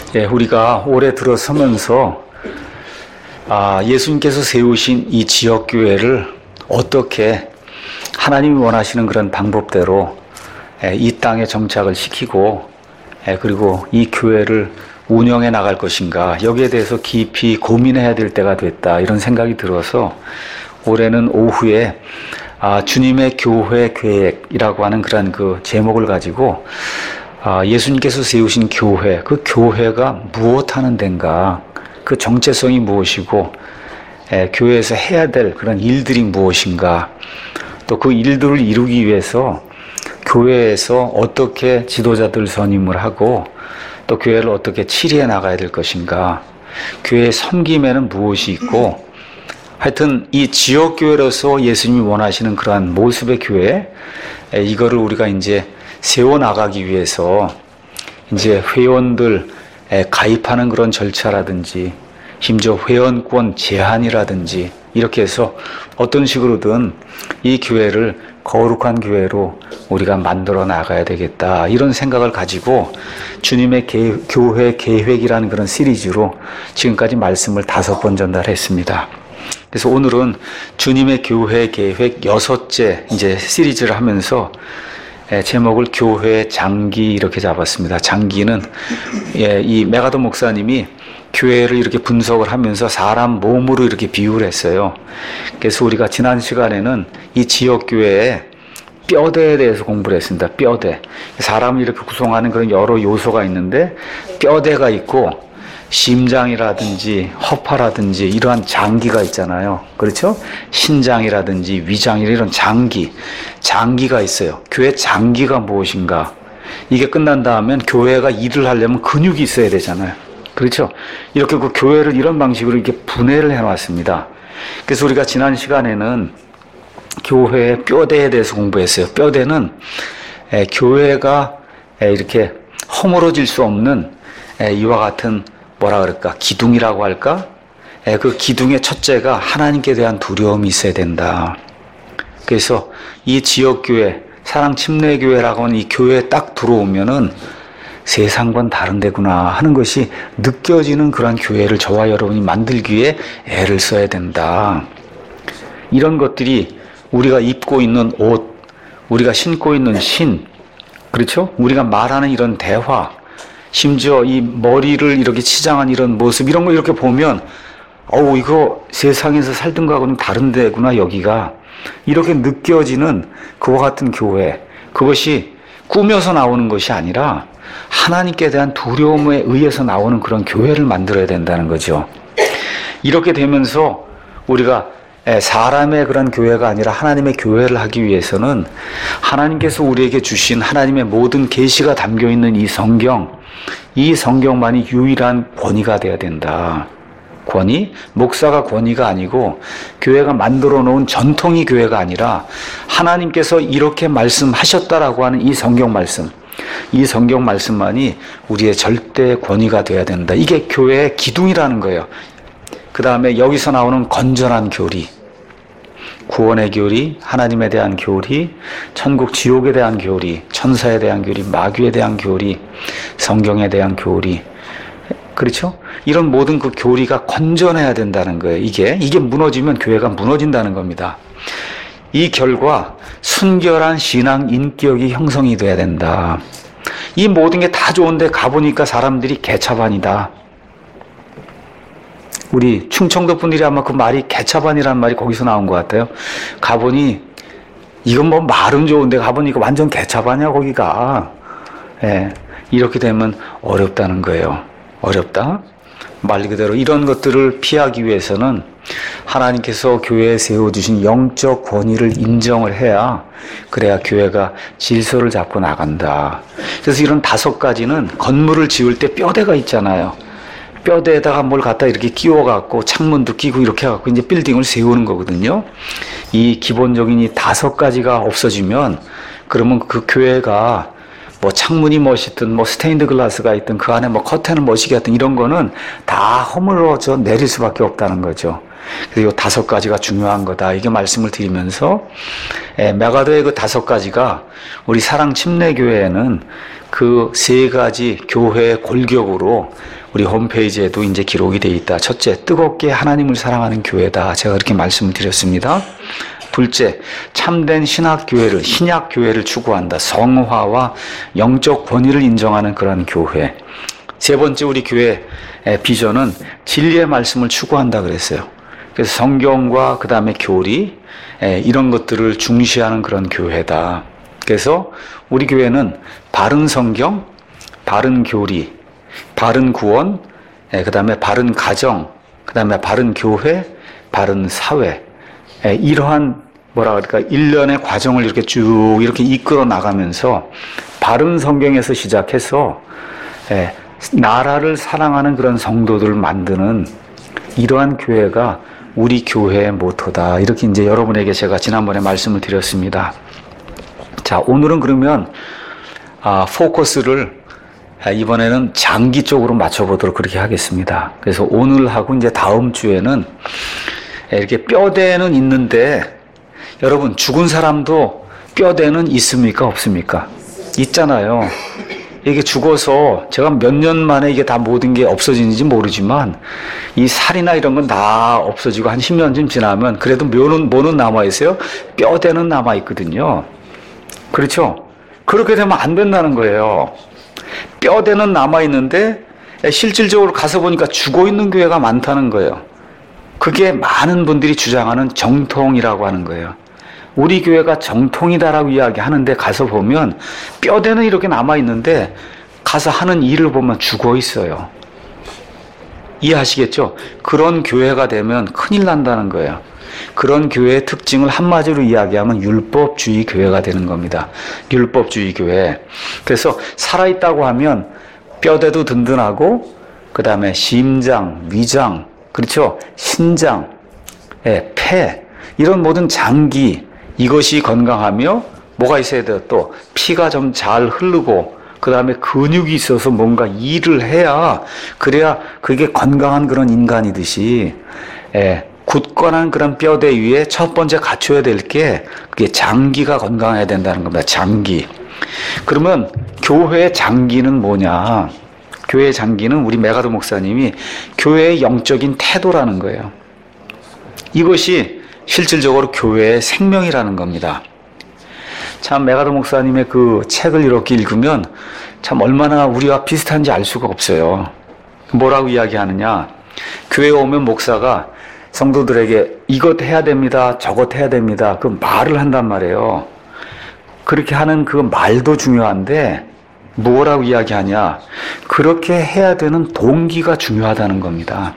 우리가 올해 들어서면서 예수님께서 세우신 이 지역교회를 어떻게 하나님이 원하시는 그런 방법대로 이 땅에 정착을 시키고 그리고 이 교회를 운영해 나갈 것인가, 여기에 대해서 깊이 고민해야 될 때가 됐다, 이런 생각이 들어서 올해는 오후에 주님의 교회 계획이라고 하는 그런 그 제목을 가지고 예수님께서 세우신 교회, 그 교회가 무엇하는 데인가, 그 정체성이 무엇이고 교회에서 해야 될 그런 일들이 무엇인가, 또 그 일들을 이루기 위해서 교회에서 어떻게 지도자들 선임을 하고 또 교회를 어떻게 치리해 나가야 될 것인가, 교회의 섬김에는 무엇이 있고, 하여튼 이 지역교회로서 예수님이 원하시는 그러한 모습의 교회, 이거를 우리가 이제 세워나가기 위해서 이제 회원들 가입하는 그런 절차라든지 심지어 회원권 제한이라든지 이렇게 해서 어떤 식으로든 이 교회를 거룩한 교회로 우리가 만들어 나가야 되겠다, 이런 생각을 가지고 주님의 교회 계획이라는 그런 시리즈로 지금까지 말씀을 5번 전달했습니다. 그래서 오늘은 주님의 교회 계획 6째 이제 시리즈를 하면서 제목을 교회 장기 이렇게 잡았습니다. 장기는 이 메가더 목사님이 교회를 이렇게 분석을 하면서 사람 몸으로 이렇게 비유를 했어요. 그래서 우리가 지난 시간에는 이 지역교회의 뼈대에 대해서 공부를 했습니다. 뼈대. 사람을 이렇게 구성하는 그런 여러 요소가 있는데 뼈대가 있고 심장이라든지 허파라든지 이러한 장기가 있잖아요. 그렇죠? 신장이라든지 위장이라든지 이런 장기가 있어요. 교회 장기가 무엇인가? 이게 끝난 다음엔 교회가 일을 하려면 근육이 있어야 되잖아요. 그렇죠? 이렇게 그 교회를 이런 방식으로 이렇게 분해를 해놨습니다. 그래서 우리가 지난 시간에는 교회의 뼈대에 대해서 공부했어요. 뼈대는 교회가 이렇게 허물어질 수 없는 이와 같은 뭐라 그럴까? 기둥이라고 할까? 그 기둥의 첫째가 하나님께 대한 두려움이 있어야 된다. 그래서 이 지역교회, 사랑침례교회라고 하는 이 교회에 딱 들어오면은 세상과는 다른 데구나 하는 것이 느껴지는 그런 교회를 저와 여러분이 만들기 위해 애를 써야 된다. 이런 것들이 우리가 입고 있는 옷, 우리가 신고 있는 신, 그렇죠? 우리가 말하는 이런 대화, 심지어 이 머리를 이렇게 치장한 이런 모습, 이런 거 이렇게 보면 이거 세상에서 살던 거하고는 다른 데구나, 여기가. 이렇게 느껴지는 그와 같은 교회, 그것이 꾸며서 나오는 것이 아니라 하나님께 대한 두려움에 의해서 나오는 그런 교회를 만들어야 된다는 거죠. 이렇게 되면서 우리가 사람의 그런 교회가 아니라 하나님의 교회를 하기 위해서는 하나님께서 우리에게 주신 하나님의 모든 계시가 담겨있는 이 성경만이 유일한 권위가 되어야 된다. 권위? 목사가 권위가 아니고 교회가 만들어 놓은 전통이 교회가 아니라 하나님께서 이렇게 말씀하셨다라고 하는 이 성경 말씀만이 우리의 절대 권위가 되어야 된다. 이게 교회의 기둥이라는 거예요. 그 다음에 여기서 나오는 건전한 교리, 구원의 교리, 하나님에 대한 교리, 천국 지옥에 대한 교리, 천사에 대한 교리, 마귀에 대한 교리, 성경에 대한 교리, 그렇죠? 이런 모든 그 교리가 건전해야 된다는 거예요. 이게 무너지면 교회가 무너진다는 겁니다. 이 결과 순결한 신앙 인격이 형성이 돼야 된다. 이 모든 게 다 좋은데 가보니까 사람들이 개차반이다. 우리 충청도 분들이 아마 그 말이 개차반이라는 말이 거기서 나온 것 같아요. 가보니 이건 뭐 말은 좋은데 가보니까 완전 개차반이야, 거기가. 이렇게 되면 어렵다는 거예요. 어렵다. 말 그대로 이런 것들을 피하기 위해서는 하나님께서 교회에 세워주신 영적 권위를 인정을 해야, 그래야 교회가 질서를 잡고 나간다. 그래서 이런 5가지는 건물을 지을 때 뼈대가 있잖아요. 뼈대에다가 뭘 갖다 이렇게 끼워갖고 창문도 끼고 이렇게 해갖고 이제 빌딩을 세우는 거거든요. 이 기본적인 이 5가지가 없어지면 그러면 그 교회가 뭐 창문이 멋있든 뭐 스테인드 글라스가 있든 그 안에 뭐 커튼을 멋있게 하든 이런 거는 다 허물어져 내릴 수밖에 없다는 거죠. 그래서 이 5가지가 중요한 거다, 이게 말씀을 드리면서 메가더의 그 5가지가 우리 사랑침례교회에는 그 세 가지 교회의 골격으로 우리 홈페이지에도 이제 기록이 되어 있다. 첫째, 뜨겁게 하나님을 사랑하는 교회다. 제가 그렇게 말씀을 드렸습니다. 둘째, 참된 신학교회를, 신약교회를 추구한다. 성화와 영적 권위를 인정하는 그런 교회. 세 번째, 우리 교회의 비전은 진리의 말씀을 추구한다 그랬어요. 그래서 성경과 그 다음에 교리, 이런 것들을 중시하는 그런 교회다. 그래서 우리 교회는 바른 성경, 바른 교리, 바른 구원, 그 다음에 바른 가정, 그 다음에 바른 교회, 바른 사회, 이러한 뭐라 그럴까 일련의 과정을 이렇게 쭉 이렇게 이끌어 나가면서 바른 성경에서 시작해서 나라를 사랑하는 그런 성도들을 만드는 이러한 교회가 우리 교회의 모토다. 이렇게 이제 여러분에게 제가 지난번에 말씀을 드렸습니다. 자, 오늘은 그러면 포커스를 이번에는 장기 쪽으로 맞춰보도록 그렇게 하겠습니다. 그래서 오늘하고 이제 다음 주에는 이렇게 뼈대는 있는데 여러분 죽은 사람도 뼈대는 있습니까? 없습니까? 있잖아요. 이게 죽어서 제가 몇 년 만에 이게 다 모든 게 없어지는지 모르지만 이 살이나 이런 건 다 없어지고 한 10년쯤 지나면 그래도 뭐는 남아있어요? 뼈대는 남아있거든요. 그렇죠? 그렇게 되면 안 된다는 거예요. 뼈대는 남아있는데 실질적으로 가서 보니까 죽어있는 교회가 많다는 거예요. 그게 많은 분들이 주장하는 정통이라고 하는 거예요. 우리 교회가 정통이다라고 이야기하는데 가서 보면 뼈대는 이렇게 남아있는데 가서 하는 일을 보면 죽어있어요. 이해하시겠죠? 그런 교회가 되면 큰일 난다는 거예요. 그런 교회의 특징을 한마디로 이야기하면 율법주의 교회가 되는 겁니다. 율법주의 교회. 그래서 살아있다고 하면 뼈대도 든든하고 그 다음에 심장, 위장, 그렇죠? 신장, 폐 이런 모든 장기 이것이 건강하며 뭐가 있어야 돼요? 또 피가 좀 잘 흐르고 그 다음에 근육이 있어서 뭔가 일을 해야 그래야 그게 건강한 그런 인간이듯이 굳건한 그런 뼈대 위에 첫 번째 갖춰야 될 게 그게 장기가 건강해야 된다는 겁니다. 장기. 그러면 교회의 장기는 뭐냐? 교회의 장기는 우리 메가도 목사님이 교회의 영적인 태도라는 거예요. 이것이 실질적으로 교회의 생명이라는 겁니다. 참 메가도 목사님의 그 책을 이렇게 읽으면 참 얼마나 우리와 비슷한지 알 수가 없어요. 뭐라고 이야기하느냐? 교회에 오면 목사가 성도들에게 이것 해야 됩니다, 저것 해야 됩니다. 그 말을 한단 말이에요. 그렇게 하는 그 말도 중요한데 뭐라고 이야기하냐? 그렇게 해야 되는 동기가 중요하다는 겁니다.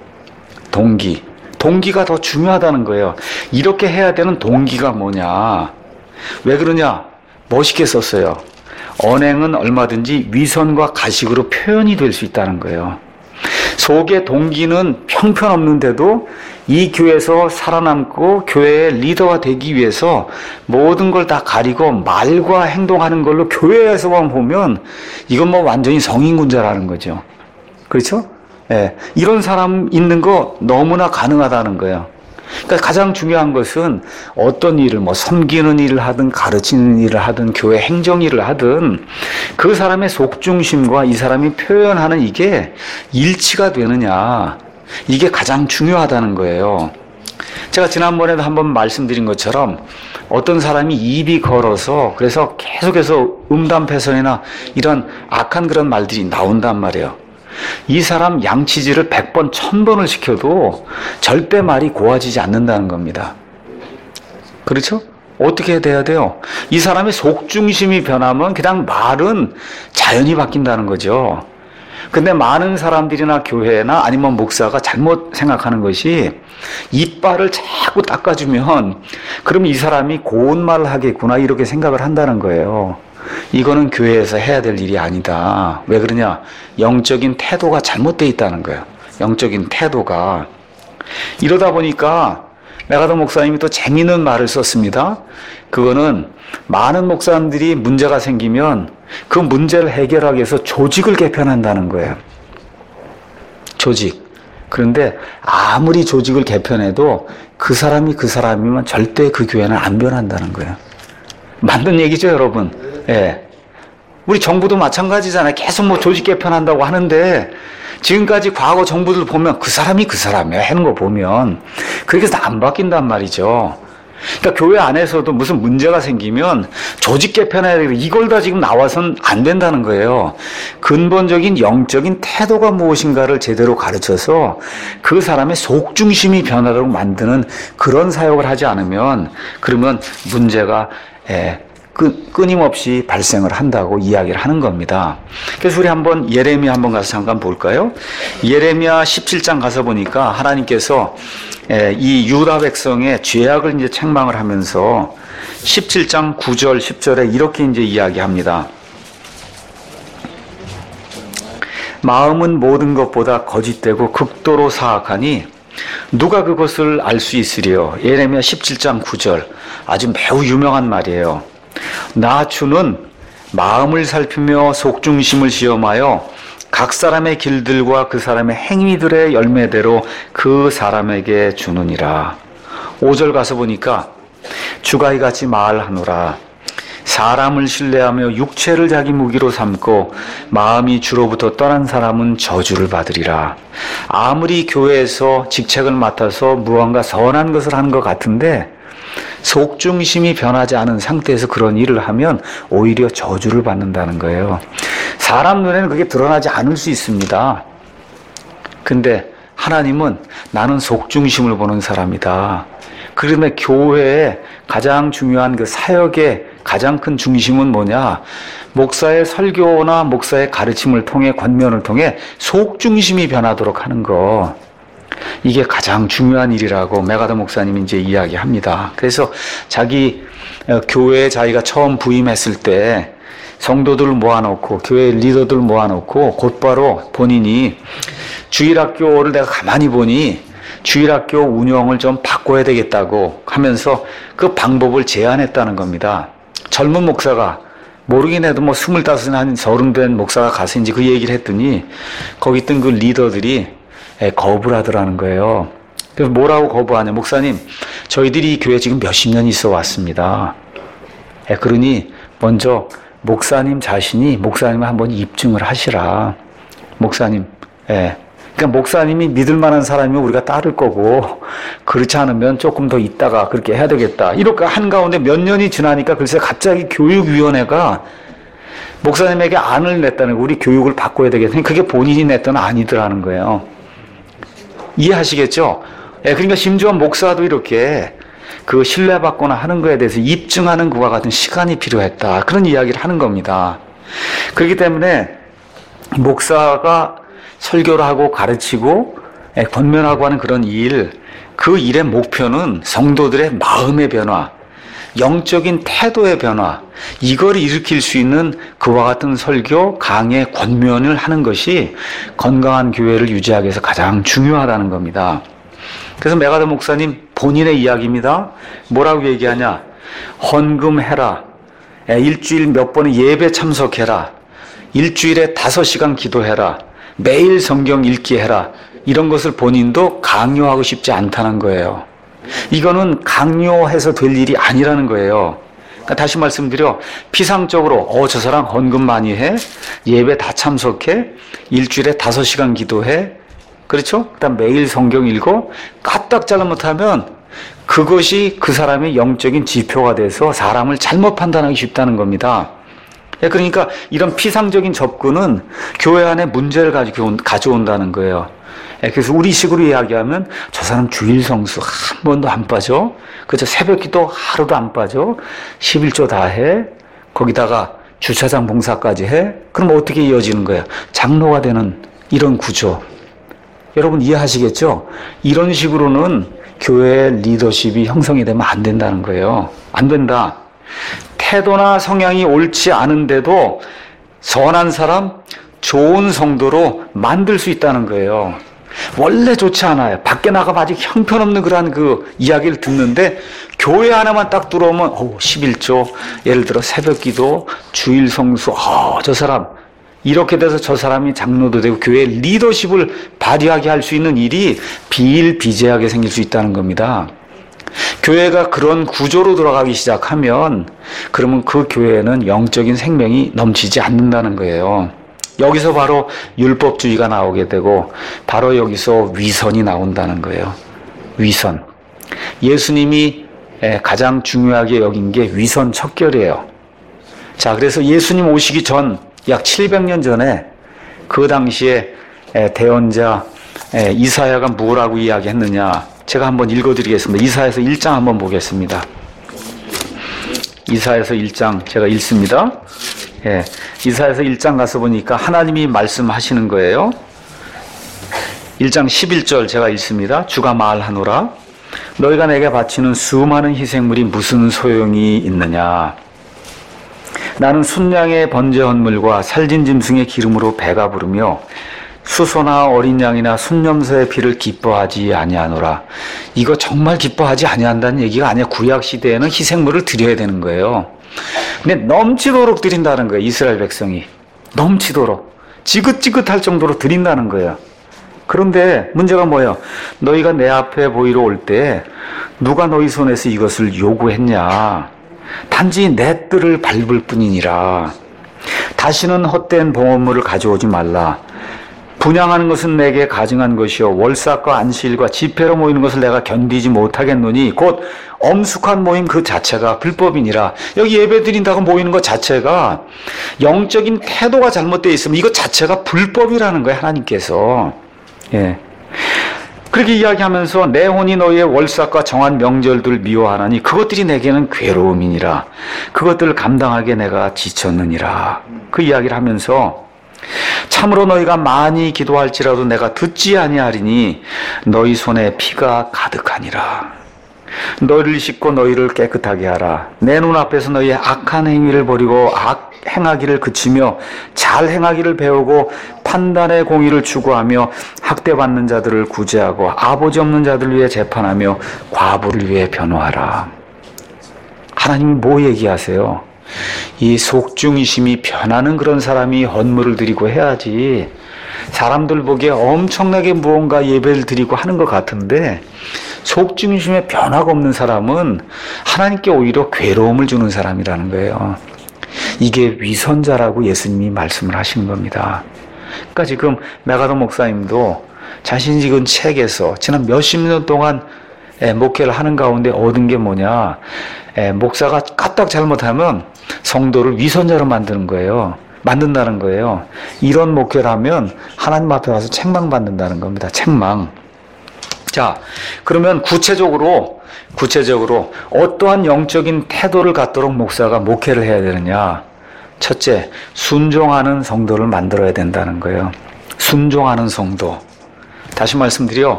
동기가 더 중요하다는 거예요. 이렇게 해야 되는 동기가 뭐냐? 왜 그러냐? 멋있게 썼어요. 언행은 얼마든지 위선과 가식으로 표현이 될 수 있다는 거예요. 속의 동기는 형편없는데도 이 교회에서 살아남고 교회의 리더가 되기 위해서 모든 걸 다 가리고 말과 행동하는 걸로 교회에서만 보면 이건 뭐 완전히 성인군자라는 거죠. 그렇죠? 이런 사람 있는 거 너무나 가능하다는 거예요. 그러니까 가장 중요한 것은 어떤 일을 섬기는 일을 하든 가르치는 일을 하든 교회 행정 일을 하든 그 사람의 속중심과 이 사람이 표현하는 이게 일치가 되느냐, 이게 가장 중요하다는 거예요. 제가 지난번에도 한번 말씀드린 것처럼 어떤 사람이 입이 걸어서 그래서 계속해서 음담패선이나 이런 악한 그런 말들이 나온단 말이에요. 이 사람 양치질을 100번, 1000번을 시켜도 절대 말이 고와지지 않는다는 겁니다. 그렇죠? 어떻게 돼야 돼요? 이 사람의 속중심이 변하면 그냥 말은 자연히 바뀐다는 거죠. 근데 많은 사람들이나 교회나 아니면 목사가 잘못 생각하는 것이 이빨을 자꾸 닦아주면 그럼 이 사람이 고운 말을 하겠구나 이렇게 생각을 한다는 거예요. 이거는 교회에서 해야 될 일이 아니다. 왜 그러냐? 영적인 태도가 잘못되어 있다는 거예요. 영적인 태도가. 이러다 보니까 메가도 목사님이 또 재미있는 말을 썼습니다. 그거는 많은 목사님들이 문제가 생기면 그 문제를 해결하기 위해서 조직을 개편한다는 거예요. 조직. 그런데 아무리 조직을 개편해도 그 사람이면 절대 그 교회는 안 변한다는 거예요. 맞는 얘기죠, 여러분? 우리 정부도 마찬가지잖아요. 계속 뭐 조직 개편한다고 하는데 지금까지 과거 정부들 보면 그 사람이 그 사람이야 하는 거 보면 그렇게 해서 안 바뀐단 말이죠. 그러니까 교회 안에서도 무슨 문제가 생기면 조직 개편해야 되고 이걸 다 지금 나와서는 안 된다는 거예요. 근본적인 영적인 태도가 무엇인가를 제대로 가르쳐서 그 사람의 속중심이 변하도록 만드는 그런 사역을 하지 않으면 그러면 문제가 끊임없이 발생을 한다고 이야기를 하는 겁니다. 그래서 우리 한번 예레미야 한번 가서 잠깐 볼까요? 예레미야 17장 가서 보니까 하나님께서 이 유다 백성의 죄악을 이제 책망을 하면서 17장 9절 10절에 이렇게 이제 이야기합니다. 마음은 모든 것보다 거짓되고 극도로 사악하니 누가 그것을 알 수 있으리요? 예레미야 17장 9절 아주 매우 유명한 말이에요. 나 주는 마음을 살피며 속중심을 시험하여 각 사람의 길들과 그 사람의 행위들의 열매대로 그 사람에게 주느니라. 5절 가서 보니까 주가 이같이 말하노라. 사람을 신뢰하며 육체를 자기 무기로 삼고 마음이 주로부터 떠난 사람은 저주를 받으리라. 아무리 교회에서 직책을 맡아서 무언가 선한 것을 하는 것 같은데 속중심이 변하지 않은 상태에서 그런 일을 하면 오히려 저주를 받는다는 거예요. 사람 눈에는 그게 드러나지 않을 수 있습니다. 근데 하나님은 나는 속중심을 보는 사람이다. 그러면 교회의 가장 중요한 그 사역의 가장 큰 중심은 뭐냐? 목사의 설교나 목사의 가르침을 통해 권면을 통해 속중심이 변하도록 하는 거. 이게 가장 중요한 일이라고 메가더 목사님이 이제 이야기합니다. 그래서 자기 교회에 자기가 처음 부임했을 때 성도들을 모아놓고 교회 리더들 모아놓고 곧바로 본인이 주일학교를 내가 가만히 보니 주일학교 운영을 좀 바꿔야 되겠다고 하면서 그 방법을 제안했다는 겁니다. 젊은 목사가 모르긴 해도 뭐 25살 한 30 된 목사가 가서 이제 그 얘기를 했더니 거기 있던 그 리더들이 거부를 하더라는 거예요. 그래서 뭐라고 거부하냐? 목사님, 저희들이 이 교회 지금 몇십 년 있어 왔습니다. 그러니 먼저 목사님 자신이 목사님을 한번 입증을 하시라. 목사님, 그러니까 목사님이 믿을 만한 사람이면 우리가 따를 거고 그렇지 않으면 조금 더 있다가 그렇게 해야 되겠다. 이렇게 한가운데 몇 년이 지나니까 글쎄 갑자기 교육위원회가 목사님에게 안을 냈다는 거예요. 우리 교육을 바꿔야 되겠다. 그게 본인이 냈던 아니더라는 거예요. 이해하시겠죠? 그러니까 심지어 목사도 이렇게 그 신뢰받거나 하는 거에 대해서 입증하는 그와 같은 시간이 필요했다. 그런 이야기를 하는 겁니다. 그렇기 때문에 목사가 설교를 하고 가르치고 권면하고 하는 그런 일, 그 일의 목표는 성도들의 마음의 변화, 영적인 태도의 변화, 이걸 일으킬 수 있는 그와 같은 설교, 강의, 권면을 하는 것이 건강한 교회를 유지하기 위해서 가장 중요하다는 겁니다. 그래서 메가더 목사님 본인의 이야기입니다. 뭐라고 얘기하냐? 헌금해라. 일주일 몇 번의 예배 참석해라. 일주일에 5시간 기도해라. 매일 성경 읽기 해라. 이런 것을 본인도 강요하고 싶지 않다는 거예요. 이거는 강요해서 될 일이 아니라는 거예요. 그러니까 다시 말씀드려, 피상적으로 저 사람 헌금 많이 해, 예배 다 참석해, 일주일에 5시간 기도해, 그렇죠? 그다음 매일 성경 읽어, 까딱 잘못하면 그것이 그 사람의 영적인 지표가 돼서 사람을 잘못 판단하기 쉽다는 겁니다. 그러니까 이런 피상적인 접근은 교회 안에 문제를 가져온다는 거예요. 그래서 우리식으로 이야기하면 저 사람 주일 성수 한 번도 안 빠져, 그저 새벽기도 하루도 안 빠져, 11조 다 해, 거기다가 주차장 봉사까지 해. 그럼 어떻게 이어지는 거예요? 장로가 되는 이런 구조. 여러분 이해하시겠죠? 이런 식으로는 교회의 리더십이 형성이 되면 안 된다는 거예요. 안 된다. 태도나 성향이 옳지 않은데도 선한 사람, 좋은 성도로 만들 수 있다는 거예요. 원래 좋지 않아요. 밖에 나가면 아직 형편없는 그러한 그 이야기를 듣는데 교회 하나만 딱 들어오면 11조, 예를 들어 새벽기도, 주일 성수, 저 사람 이렇게 돼서 저 사람이 장로도 되고 교회 리더십을 발휘하게 할 수 있는 일이 비일비재하게 생길 수 있다는 겁니다. 교회가 그런 구조로 돌아가기 시작하면 그러면 그 교회는 영적인 생명이 넘치지 않는다는 거예요. 여기서 바로 율법주의가 나오게 되고 바로 여기서 위선이 나온다는 거예요. 위선. 예수님이 가장 중요하게 여긴 게 위선 척결이에요. 자, 그래서 예수님 오시기 전 약 700년 전에 그 당시에 대언자 이사야가 뭐라고 이야기했느냐, 제가 한번 읽어드리겠습니다. 이사야서 1장 한번 보겠습니다. 이사야서 1장 제가 읽습니다. 이사야서 1장 가서 보니까 하나님이 말씀하시는 거예요. 1장 11절 제가 읽습니다. 주가 말하노라. 너희가 내게 바치는 수많은 희생물이 무슨 소용이 있느냐. 나는 순양의 번제 헌물과 살진 짐승의 기름으로 배가 부르며 수소나 어린 양이나 순염소의 피를 기뻐하지 아니하노라. 이거 정말 기뻐하지 아니한다는 얘기가 아니야. 구약 시대에는 희생물을 드려야 되는 거예요. 근데 넘치도록 드린다는 거예요. 이스라엘 백성이 넘치도록 지긋지긋할 정도로 드린다는 거예요. 그런데 문제가 뭐예요? 너희가 내 앞에 보이러 올 때 누가 너희 손에서 이것을 요구했냐? 단지 내 뜰을 밟을 뿐이니라. 다시는 헛된 봉헌물을 가져오지 말라. 분향하는 것은 내게 가증한 것이요 월삭과 안식일과 집회로 모이는 것을 내가 견디지 못하겠노니 곧 엄숙한 모임 그 자체가 불법이니라. 여기 예배 드린다고 모이는 것 자체가 영적인 태도가 잘못되어 있으면 이것 자체가 불법이라는 거예요. 하나님께서. 그렇게 이야기하면서 내 혼이 너희의 월삭과 정한 명절들을 미워하나니 그것들이 내게는 괴로움이니라. 그것들을 감당하게 내가 지쳤느니라. 그 이야기를 하면서 참으로 너희가 많이 기도할지라도 내가 듣지 아니하리니 너희 손에 피가 가득하니라. 너희를 씻고 너희를 깨끗하게 하라. 내 눈앞에서 너희의 악한 행위를 버리고 행하기를 그치며 잘 행하기를 배우고 판단의 공의를 추구하며 학대받는 자들을 구제하고 아버지 없는 자들을 위해 재판하며 과부를 위해 변호하라. 하나님이 뭐 얘기하세요? 이 속중이심이 변하는 그런 사람이 헌물을 드리고 해야지. 사람들 보기에 엄청나게 무언가 예배를 드리고 하는 것 같은데 속중심에 변화가 없는 사람은 하나님께 오히려 괴로움을 주는 사람이라는 거예요. 이게 위선자라고 예수님이 말씀을 하시는 겁니다. 그러니까 지금 메가더 목사님도 자신이 지금 책에서 지난 몇십 년 동안 목회를 하는 가운데 얻은 게 뭐냐, 목사가 까딱 잘못하면 성도를 위선자로 만든다는 거예요. 이런 목회를 하면 하나님 앞에 와서 책망받는다는 겁니다. 책망. 자, 그러면 구체적으로 어떠한 영적인 태도를 갖도록 목사가 목회를 해야 되느냐? 첫째, 순종하는 성도를 만들어야 된다는 거예요. 순종하는 성도. 다시 말씀드려,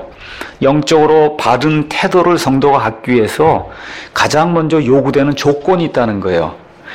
영적으로 바른 태도를 성도가 갖기 위해서 가장 먼저 요구되는 조건이 있다는 거예요.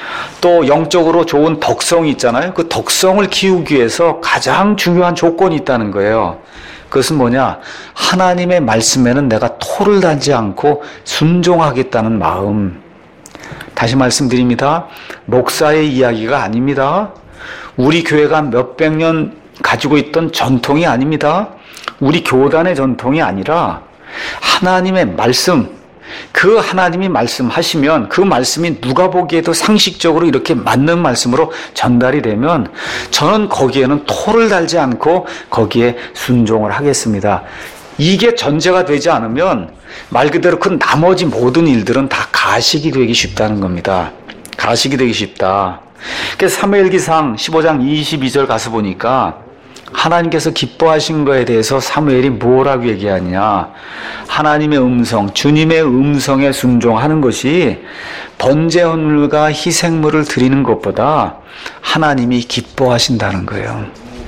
또 영적으로 좋은 덕성이 있잖아요. 그 덕성을 키우기 위해서 가장 중요한 조건이 있다는 거예요. 그것은 뭐냐? 하나님의 말씀에는 내가 토를 달지 않고 순종하겠다는 마음. 다시 말씀드립니다. 목사의 이야기가 아닙니다. 우리 교회가 몇백 년 가지고 있던 전통이 아닙니다. 우리 교단의 전통이 아니라 하나님의 말씀, 그 하나님이 말씀하시면 그 말씀이 누가 보기에도 상식적으로 이렇게 맞는 말씀으로 전달이 되면 저는 거기에는 토를 달지 않고 거기에 순종을 하겠습니다. 이게 전제가 되지 않으면 말 그대로 그 나머지 모든 일들은 다 가식이 되기 쉽다는 겁니다. 가식이 되기 쉽다. 그래서 사무엘기상 15장 22절 가서 보니까 하나님께서 기뻐하신 거에 대해서 사무엘이 뭐라고 얘기하냐? 하나님의 음성, 주님의 음성에 순종하는 것이 번제 헌물과 희생물을 드리는 것보다 하나님이 기뻐하신다는 거예요.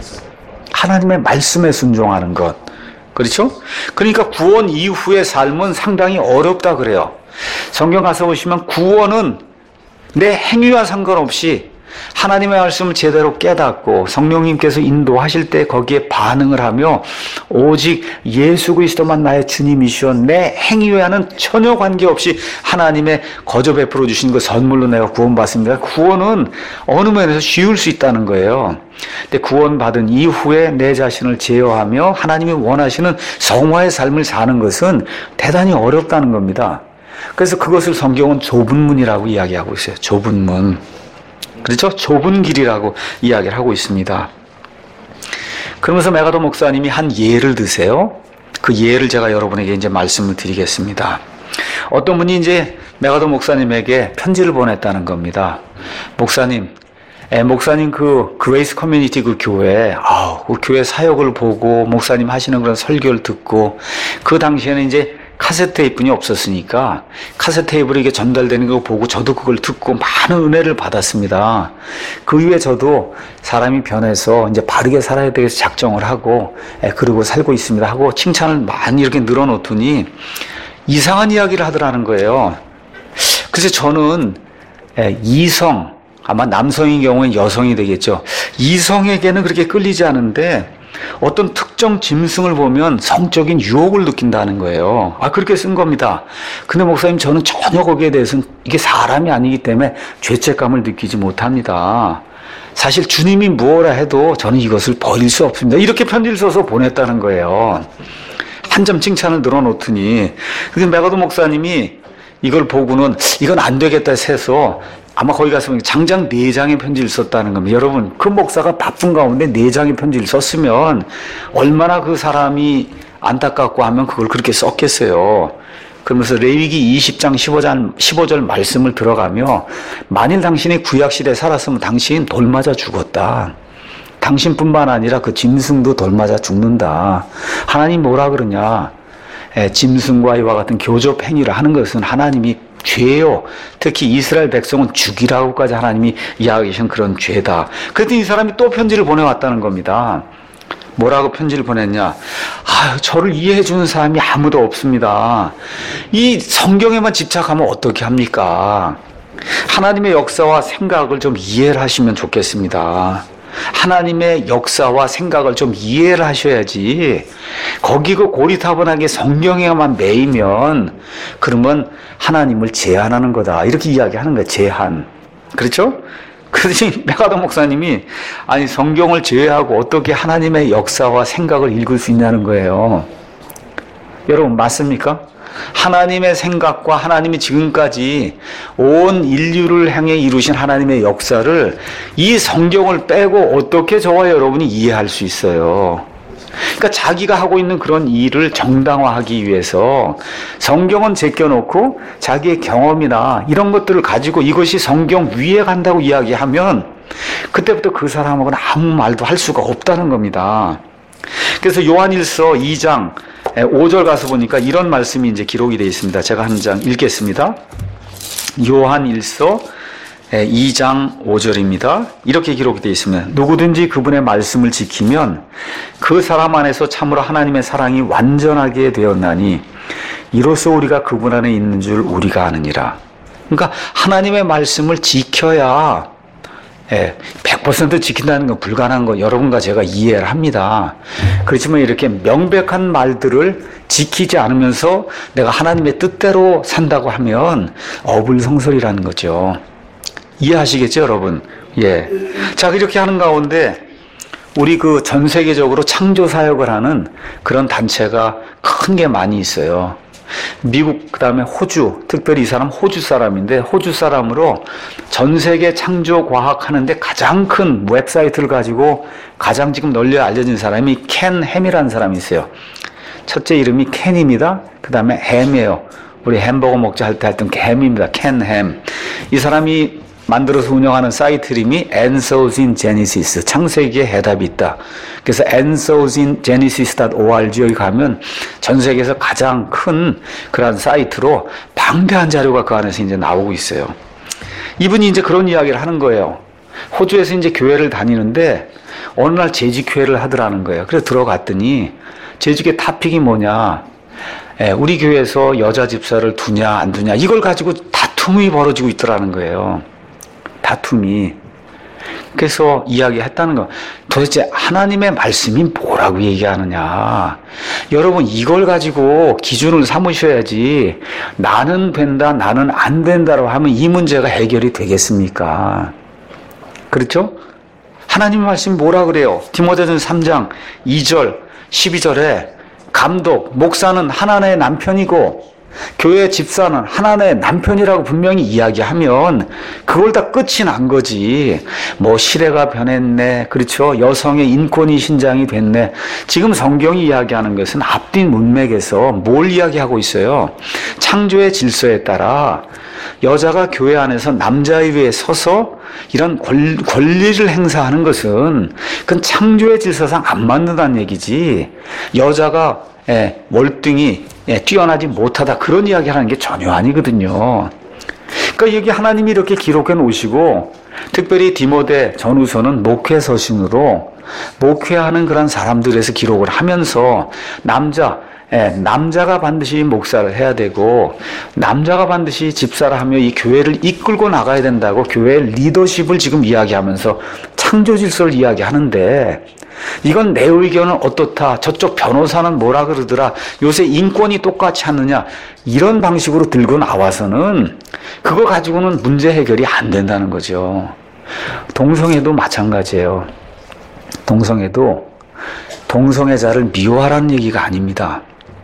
하나님의 말씀에 순종하는 것. 그렇죠? 그러니까 구원 이후의 삶은 상당히 어렵다 그래요. 성경 가서 보시면 구원은 내 행위와 상관없이 하나님의 말씀을 제대로 깨닫고 성령님께서 인도하실 때 거기에 반응을 하며 오직 예수 그리스도만 나의 주님이시오, 내 행위와는 전혀 관계없이 하나님의 거저 베풀어 주신 그 선물로 내가 구원받습니다. 구원은 어느 면에서 쉬울 수 있다는 거예요. 근데 구원받은 이후에 내 자신을 제어하며 하나님이 원하시는 성화의 삶을 사는 것은 대단히 어렵다는 겁니다. 그래서 그것을 성경은 좁은 문이라고 이야기하고 있어요. 좁은 문. 그렇죠? 좁은 길이라고 이야기를 하고 있습니다. 그러면서 메가더 목사님이 한 예를 드세요. 그 예를 제가 여러분에게 이제 말씀을 드리겠습니다. 어떤 분이 이제 메가더 목사님에게 편지를 보냈다는 겁니다. 목사님 그 그레이스 커뮤니티 그 교회, 그 교회 사역을 보고 목사님 하시는 그런 설교를 듣고 그 당시에는 이제 카세트 테이프는 없었으니까 카세트 테이프로 이게 전달되는 거 보고 저도 그걸 듣고 많은 은혜를 받았습니다. 그 이후에 저도 사람이 변해서 이제 바르게 살아야 되겠어 작정을 하고 그러고 살고 있습니다 하고 칭찬을 많이 이렇게 늘어놓더니 이상한 이야기를 하더라는 거예요. 그래서 저는 이성, 아마 남성인 경우엔 여성이 되겠죠. 이성에게는 그렇게 끌리지 않은데 어떤 특정 짐승을 보면 성적인 유혹을 느낀다는 거예요. 그렇게 쓴 겁니다. 근데 목사님 저는 전혀 거기에 대해서는 이게 사람이 아니기 때문에 죄책감을 느끼지 못합니다. 사실 주님이 무엇라 해도 저는 이것을 버릴 수 없습니다. 이렇게 편지를 써서 보냈다는 거예요. 한 점 칭찬을 늘어놓더니 근데 메가더 목사님이 이걸 보고는 이건 안 되겠다 해서 아마 거기 가서 장장 4장의 편지를 썼다는 겁니다. 여러분, 그 목사가 바쁜 가운데 4장의 편지를 썼으면 얼마나 그 사람이 안타깝고 하면 그걸 그렇게 썼겠어요. 그러면서 레위기 20장 15절 말씀을 들어가며 만일 당신이 구약시대에 살았으면 당신 돌 맞아 죽었다. 당신뿐만 아니라 그 짐승도 돌 맞아 죽는다. 하나님 뭐라 그러냐. 짐승과 이와 같은 교접 행위를 하는 것은 하나님이 죄요. 특히 이스라엘 백성은 죽이라고까지 하나님이 이야기하신 그런 죄다. 그랬더니 이 사람이 또 편지를 보내왔다는 겁니다. 뭐라고 편지를 보냈냐. 저를 이해해 주는 사람이 아무도 없습니다. 이 성경에만 집착하면 어떻게 합니까? 하나님의 역사와 생각을 좀 이해를 하시면 좋겠습니다. 하나님의 역사와 생각을 좀 이해를 하셔야지 거기 그 고리타분하게 성경에만 매이면 그러면 하나님을 제한하는 거다 이렇게 이야기하는 거예요. 제한. 그렇죠? 그러니 메가더 목사님이 아니 성경을 제외하고 어떻게 하나님의 역사와 생각을 읽을 수 있냐는 거예요. 여러분 맞습니까? 하나님의 생각과 하나님이 지금까지 온 인류를 향해 이루신 하나님의 역사를 이 성경을 빼고 어떻게 저와 여러분이 이해할 수 있어요? 그러니까 자기가 하고 있는 그런 일을 정당화하기 위해서 성경은 제껴놓고 자기의 경험이나 이런 것들을 가지고 이것이 성경 위에 간다고 이야기하면 그때부터 그 사람하고는 아무 말도 할 수가 없다는 겁니다. 그래서 요한일서 2장 5절 가서 보니까 이런 말씀이 이제 기록이 되어 있습니다. 제가 한 장 읽겠습니다. 요한일서 2장 5절입니다. 이렇게 기록이 되어 있습니다. 누구든지 그분의 말씀을 지키면 그 사람 안에서 참으로 하나님의 사랑이 완전하게 되었나니 이로써 우리가 그분 안에 있는 줄 우리가 아느니라. 그러니까 하나님의 말씀을 지켜야 100% 지킨다는 건 불가능한 거 여러분과 제가 이해를 합니다. 그렇지만 이렇게 명백한 말들을 지키지 않으면서 내가 하나님의 뜻대로 산다고 하면 어불성설이라는 거죠. 이해하시겠죠, 여러분? 예. 자, 이렇게 하는 가운데 우리 그 전 세계적으로 창조 사역을 하는 그런 단체가 큰 게 많이 있어요. 미국, 그 다음에 호주, 특별히 이 사람 호주 사람인데 호주 사람으로 전 세계 창조 과학 하는데 가장 큰 웹사이트를 가지고 가장 지금 널리 알려진 사람이 켄 햄이라는 사람이 있어요. 첫째 이름이 켄입니다. 그 다음에 햄이에요. 우리 햄버거 먹자 할 때 했던 햄입니다. 켄 햄. 이 사람이 만들어서 운영하는 사이트 이름이 Answers in Genesis, 창세기에 해답이 있다. 그래서 answersingenesis.org 여기 가면 전 세계에서 가장 큰 그런 사이트로 방대한 자료가 그 안에서 이제 나오고 있어요. 이분이 이제 그런 이야기를 하는 거예요. 호주에서 이제 교회를 다니는데 어느 날 재직회를 하더라는 거예요. 그래서 들어갔더니 재직의 토픽이 뭐냐? 우리 교회에서 여자 집사를 두냐 안 두냐 이걸 가지고 다툼이 벌어지고 있더라는 거예요. 다툼이. 그래서 이야기했다는 거. 도대체 하나님의 말씀이 뭐라고 얘기하느냐. 여러분 이걸 가지고 기준을 삼으셔야지 나는 된다 나는 안 된다라고 하면 이 문제가 해결이 되겠습니까? 그렇죠? 하나님의 말씀이 뭐라 그래요? 디모데전서 3장 2절 12절에 감독, 목사는 하나님의 남편이고 교회 집사는 하나님의 남편이라고 분명히 이야기하면 그걸 다 끝이 난 거지. 뭐 시대가 변했네. 그렇죠. 여성의 인권이 신장이 됐네. 지금 성경이 이야기하는 것은 앞뒤 문맥에서 뭘 이야기하고 있어요? 창조의 질서에 따라 여자가 교회 안에서 남자의 위에 서서 이런 권리를 행사하는 것은 그건 창조의 질서상 안 맞는다는 얘기지. 여자가 월등히 뛰어나지 못하다 그런 이야기 하는 게 전혀 아니거든요. 그러니까 여기 하나님이 이렇게 기록해 놓으시고 특별히 디모데 전후서는 목회 서신으로 목회하는 그런 사람들에서 기록을 하면서 남자가 반드시 목사를 해야 되고 남자가 반드시 집사를 하며 이 교회를 이끌고 나가야 된다고 교회의 리더십을 지금 이야기하면서 창조 질서를 이야기하는데 이건 내 의견은 어떻다. 저쪽 변호사는 뭐라 그러더라. 요새 인권이 똑같이 하느냐. 이런 방식으로 들고 나와서는 그거 가지고는 문제 해결이 안 된다는 거죠. 동성애도 마찬가지예요. 동성애자를 미워하라는 얘기가 아닙니다.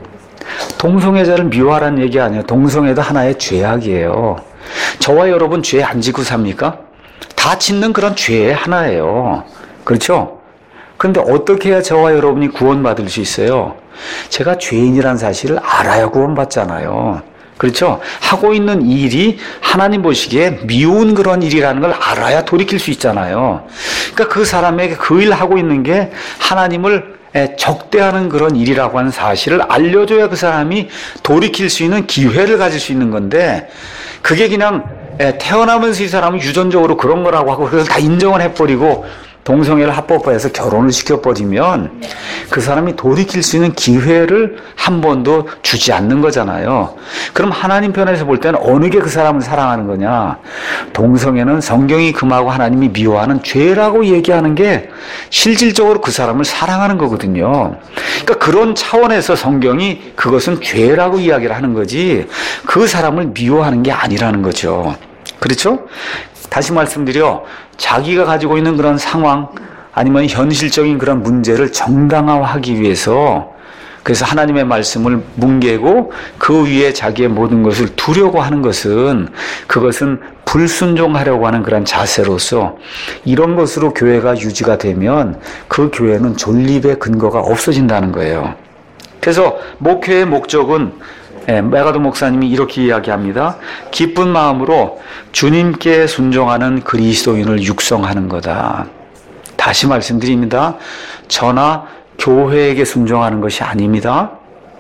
동성애자를 미워하라는 얘기 아니에요. 동성애도 하나의 죄악이에요. 저와 여러분 죄 안 짓고 삽니까? 다 짓는 그런 죄의 하나예요. 그렇죠? 그런데 어떻게 해야 저와 여러분이 구원받을 수 있어요? 제가 죄인이라는 사실을 알아야 구원받잖아요. 그렇죠? 하고 있는 일이 하나님 보시기에 미운 그런 일이라는 걸 알아야 돌이킬 수 있잖아요. 그러니까 그 사람에게 그 일 하고 있는 게 하나님을 적대하는 그런 일이라고 하는 사실을 알려줘야 그 사람이 돌이킬 수 있는 기회를 가질 수 있는 건데 그게 그냥 태어나면서 이 사람은 유전적으로 그런 거라고 하고 그걸 다 인정을 해버리고 동성애를 합법화해서 결혼을 시켜버리면 그 사람이 돌이킬 수 있는 기회를 한 번도 주지 않는 거잖아요. 그럼 하나님 편에서 볼 때는 어느 게 그 사람을 사랑하는 거냐? 동성애는 성경이 금하고 하나님이 미워하는 죄라고 얘기하는 게 실질적으로 그 사람을 사랑하는 거거든요. 그러니까 그런 차원에서 성경이 그것은 죄라고 이야기를 하는 거지 그 사람을 미워하는 게 아니라는 거죠. 그렇죠? 다시 말씀드려 자기가 가지고 있는 그런 상황 아니면 현실적인 그런 문제를 정당화하기 위해서 그래서 하나님의 말씀을 뭉개고 그 위에 자기의 모든 것을 두려고 하는 것은 그것은 불순종하려고 하는 그런 자세로서 이런 것으로 교회가 유지가 되면 그 교회는 존립의 근거가 없어진다는 거예요. 그래서 목회의 목적은 메가도 목사님이 이렇게 이야기합니다. 기쁜 마음으로 주님께 순종하는 그리스도인을 육성하는 거다. 다시 말씀드립니다. 저나 교회에게 순종하는 것이 아닙니다.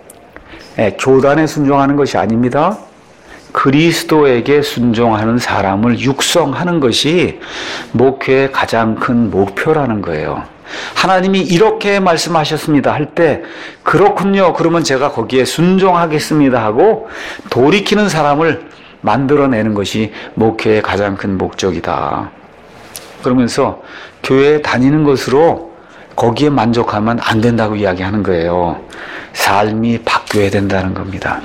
교단에 순종하는 것이 아닙니다. 그리스도에게 순종하는 사람을 육성하는 것이 목회의 가장 큰 목표라는 거예요. 하나님이 이렇게 말씀하셨습니다 할 때 그렇군요. 그러면 제가 거기에 순종하겠습니다 하고 돌이키는 사람을 만들어내는 것이 목회의 가장 큰 목적이다. 그러면서 교회에 다니는 것으로 거기에 만족하면 안 된다고 이야기하는 거예요. 삶이 바뀌어야 된다는 겁니다.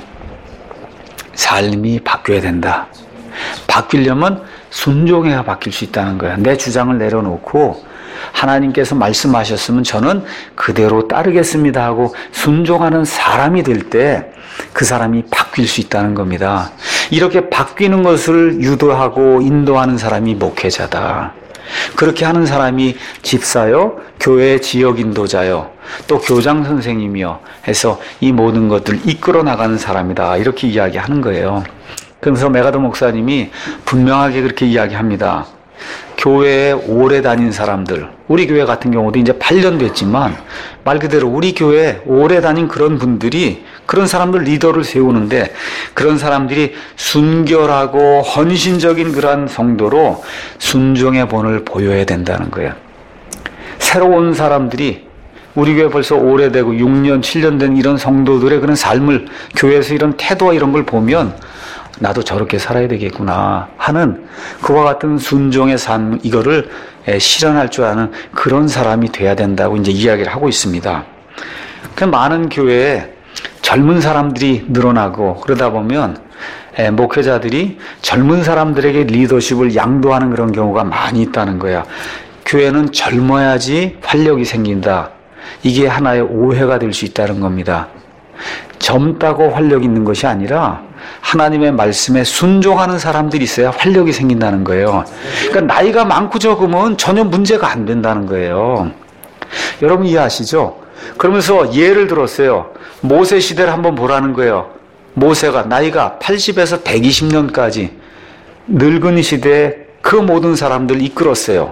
삶이 바뀌어야 된다. 바뀌려면 순종해야 바뀔 수 있다는 거야. 내 주장을 내려놓고 하나님께서 말씀하셨으면 저는 그대로 따르겠습니다 하고 순종하는 사람이 될 때 그 사람이 바뀔 수 있다는 겁니다. 이렇게 바뀌는 것을 유도하고 인도하는 사람이 목회자다. 그렇게 하는 사람이 집사요, 교회 지역 인도자요, 또 교장 선생님이요 해서 이 모든 것들을 이끌어 나가는 사람이다. 이렇게 이야기하는 거예요. 그러면서 메가도 목사님이 분명하게 그렇게 이야기합니다. 교회에 오래 다닌 사람들, 우리 교회 같은 경우도 이제 8년 됐지만 말 그대로 우리 교회에 오래 다닌 그런 분들이 그런 사람들 리더를 세우는데 그런 사람들이 순결하고 헌신적인 그러한 성도로 순종의 본을 보여야 된다는 거예요. 새로운 사람들이 우리 교회 벌써 오래되고 6년, 7년 된 이런 성도들의 그런 삶을 교회에서 이런 태도와 이런 걸 보면 나도 저렇게 살아야 되겠구나 하는 그와 같은 순종의 삶 이거를 실현할 줄 아는 그런 사람이 돼야 된다고 이제 이야기를 하고 있습니다. 그 많은 교회에 젊은 사람들이 늘어나고 그러다 보면 목회자들이 젊은 사람들에게 리더십을 양도하는 그런 경우가 많이 있다는 거야. 교회는 젊어야지 활력이 생긴다. 이게 하나의 오해가 될 수 있다는 겁니다. 젊다고 활력 있는 것이 아니라 하나님의 말씀에 순종하는 사람들이 있어야 활력이 생긴다는 거예요. 그러니까 나이가 많고 적으면 전혀 문제가 안 된다는 거예요. 여러분 이해하시죠? 그러면서 예를 들었어요. 모세 시대를 한번 보라는 거예요. 모세가 나이가 80에서 120년까지 늙은 시대에 그 모든 사람들 이끌었어요.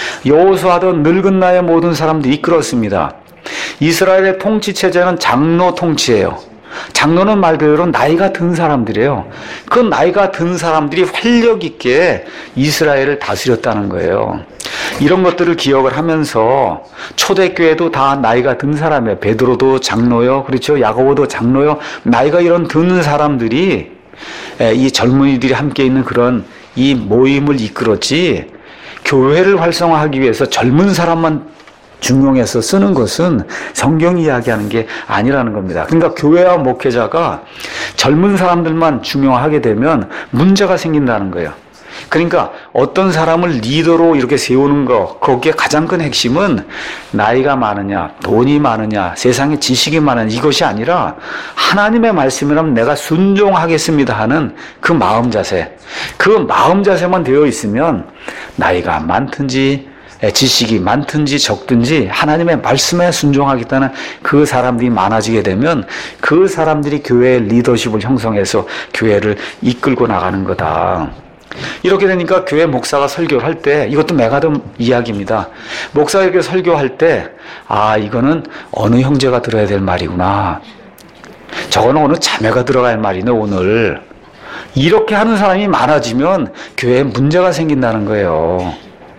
여호수아도 늙은 나이의 모든 사람들 이끌었습니다. 이스라엘의 통치 체제는 장로 통치예요. 장로는 말 그대로 나이가 든 사람들이에요. 그 나이가 든 사람들이 활력 있게 이스라엘을 다스렸다는 거예요. 이런 것들을 기억을 하면서 초대교회도 다 나이가 든 사람이에요. 베드로도 장로요, 그렇죠? 야고보도 장로요. 나이가 이런 든 사람들이 이 젊은이들이 함께 있는 그런 이 모임을 이끌었지, 교회를 활성화하기 위해서 젊은 사람만 중용해서 쓰는 것은 성경이 이야기하는 게 아니라는 겁니다. 그러니까 교회와 목회자가 젊은 사람들만 중용하게 되면 문제가 생긴다는 거예요. 그러니까 어떤 사람을 리더로 이렇게 세우는 거, 거기에 가장 큰 핵심은 나이가 많으냐, 돈이 많으냐, 세상에 지식이 많으냐, 이것이 아니라 하나님의 말씀이라면 내가 순종하겠습니다 하는 그 마음 자세, 그 마음 자세만 되어 있으면 나이가 많든지 지식이 많든지 적든지 하나님의 말씀에 순종하겠다는 그 사람들이 많아지게 되면 그 사람들이 교회의 리더십을 형성해서 교회를 이끌고 나가는 거다. 이렇게 되니까 교회 목사가 설교를 할 때, 이것도 메가덤 이야기입니다. 목사가 이렇게 설교할 때, 아, 이거는 어느 형제가 들어야 될 말이구나. 저거는 어느 자매가 들어갈 말이네, 오늘. 이렇게 하는 사람이 많아지면 교회에 문제가 생긴다는 거예요.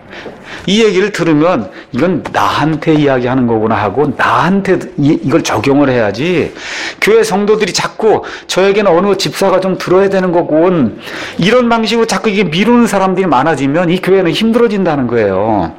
이 얘기를 들으면 이건 나한테 이야기하는 거구나 하고 나한테 이걸 적용을 해야지, 교회 성도들이 자꾸 저에게는 어느 집사가 좀 들어야 되는 거군, 이런 방식으로 자꾸 이게 미루는 사람들이 많아지면 이 교회는 힘들어진다는 거예요.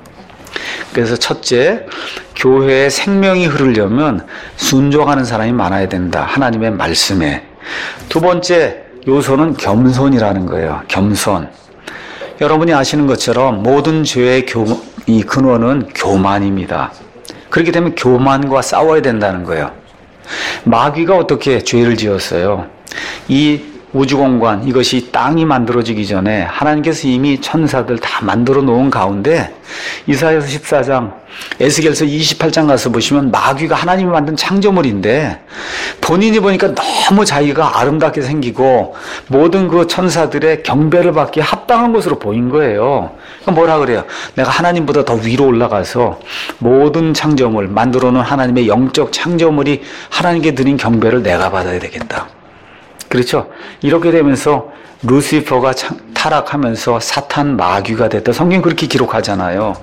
그래서 첫째, 교회에 생명이 흐르려면 순종하는 사람이 많아야 된다, 하나님의 말씀에. 두 번째 요소는 겸손이라는 거예요. 겸손. 여러분이 아시는 것처럼 모든 죄의 이 근원은 교만입니다. 그렇게 되면 교만과 싸워야 된다는 거예요. 마귀가 어떻게 죄를 지었어요? 이 우주공간, 이것이 땅이 만들어지기 전에 하나님께서 이미 천사들 다 만들어 놓은 가운데 이사야서 14장, 에스겔서 28장 가서 보시면 마귀가 하나님이 만든 창조물인데 본인이 보니까 너무 자기가 아름답게 생기고 모든 그 천사들의 경배를 받기에 합당한 것으로 보인 거예요. 그러니까 뭐라 그래요? 내가 하나님보다 더 위로 올라가서 모든 창조물, 만들어 놓은 하나님의 영적 창조물이 하나님께 드린 경배를 내가 받아야 되겠다. 그렇죠? 이렇게 되면서 루시퍼가 타락하면서 사탄 마귀가 됐다. 성경이 그렇게 기록하잖아요.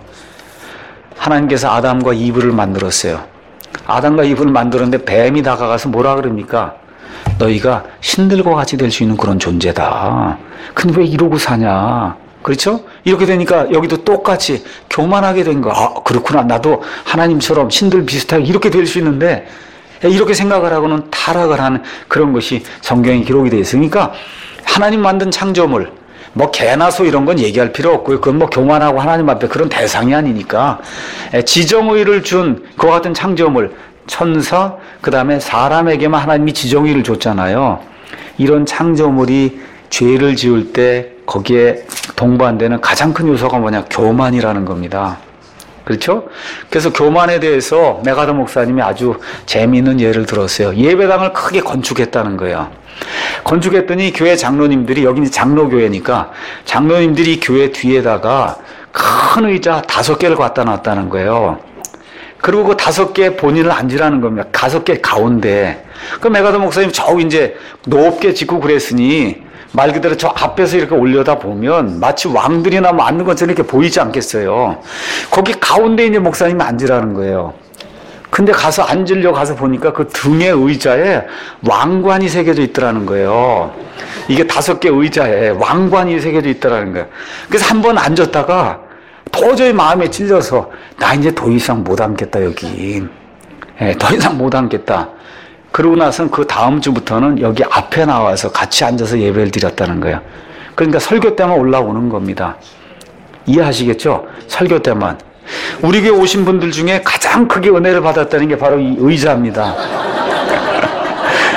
하나님께서 아담과 이브를 만들었어요. 아담과 이브를 만들었는데 뱀이 다가가서 뭐라 그럽니까? 너희가 신들과 같이 될 수 있는 그런 존재다. 근데 왜 이러고 사냐? 그렇죠? 이렇게 되니까 여기도 똑같이 교만하게 된 거. 아, 그렇구나. 나도 하나님처럼 신들 비슷하게 이렇게 될 수 있는데, 이렇게 생각을 하고는 타락을 하는 그런 것이 성경에 기록이 되어 있으니까, 하나님 만든 창조물, 뭐 개나 소 이런 건 얘기할 필요 없고요. 그건 뭐 교만하고 하나님 앞에 그런 대상이 아니니까, 지정의를 준 그와 같은 창조물, 천사, 그 다음에 사람에게만 하나님이 지정의를 줬잖아요. 이런 창조물이 죄를 지을 때 거기에 동반되는 가장 큰 요소가 뭐냐? 교만이라는 겁니다. 그렇죠? 그래서 교만에 대해서 메가더 목사님이 아주 재미있는 예를 들었어요. 예배당을 크게 건축했다는 거예요. 건축했더니 교회 장로님들이, 여기는 장로교회니까 장로님들이 교회 뒤에다가 큰 의자 5개를 갖다 놨다는 거예요. 그리고 그 5개 본인을 앉으라는 겁니다. 5개 가운데. 그 메가더 목사님 저 이제 높게 짓고 그랬으니 말 그대로 저 앞에서 이렇게 올려다 보면 마치 왕들이나 뭐 앉는 것처럼 이렇게 보이지 않겠어요. 거기 가운데 이제 목사님이 앉으라는 거예요. 근데 가서 앉으려고 가서 보니까 그 등에 의자에 왕관이 새겨져 있더라는 거예요. 이게 5개 의자에 왕관이 새겨져 있더라는 거예요. 그래서 한번 앉았다가 도저히 마음에 찔려서 나 이제 더 이상 못 앉겠다, 여기. 더 이상 못 앉겠다. 그러고 나서는 그 다음 주부터는 여기 앞에 나와서 같이 앉아서 예배를 드렸다는 거예요. 그러니까 설교 때만 올라오는 겁니다. 이해하시겠죠? 설교 때만. 우리 교회 오신 분들 중에 가장 크게 은혜를 받았다는 게 바로 이 의자입니다.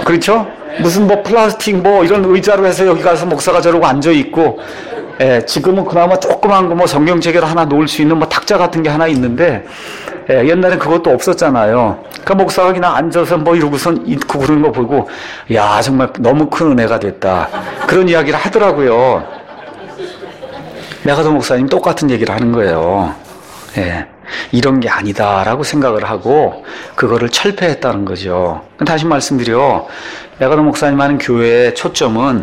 그렇죠? 무슨 뭐 플라스틱 뭐 이런 의자로 해서 여기 가서 목사가 저러고 앉아 있고, 예, 지금은 그나마 조그만 거 뭐 성경책을 하나 놓을 수 있는 뭐 탁자 같은 게 하나 있는데, 예, 옛날엔 그것도 없었잖아요. 그러니까 목사가 그냥 앉아서 뭐 이러고선 있고 그러는 거 보고, 야, 정말 너무 큰 은혜가 됐다. 그런 이야기를 하더라고요. 메가더 목사님 똑같은 얘기를 하는 거예요. 예, 이런 게 아니다라고 생각을 하고 그거를 철폐했다는 거죠. 다시 말씀드려, 메가더 목사님 하는 교회의 초점은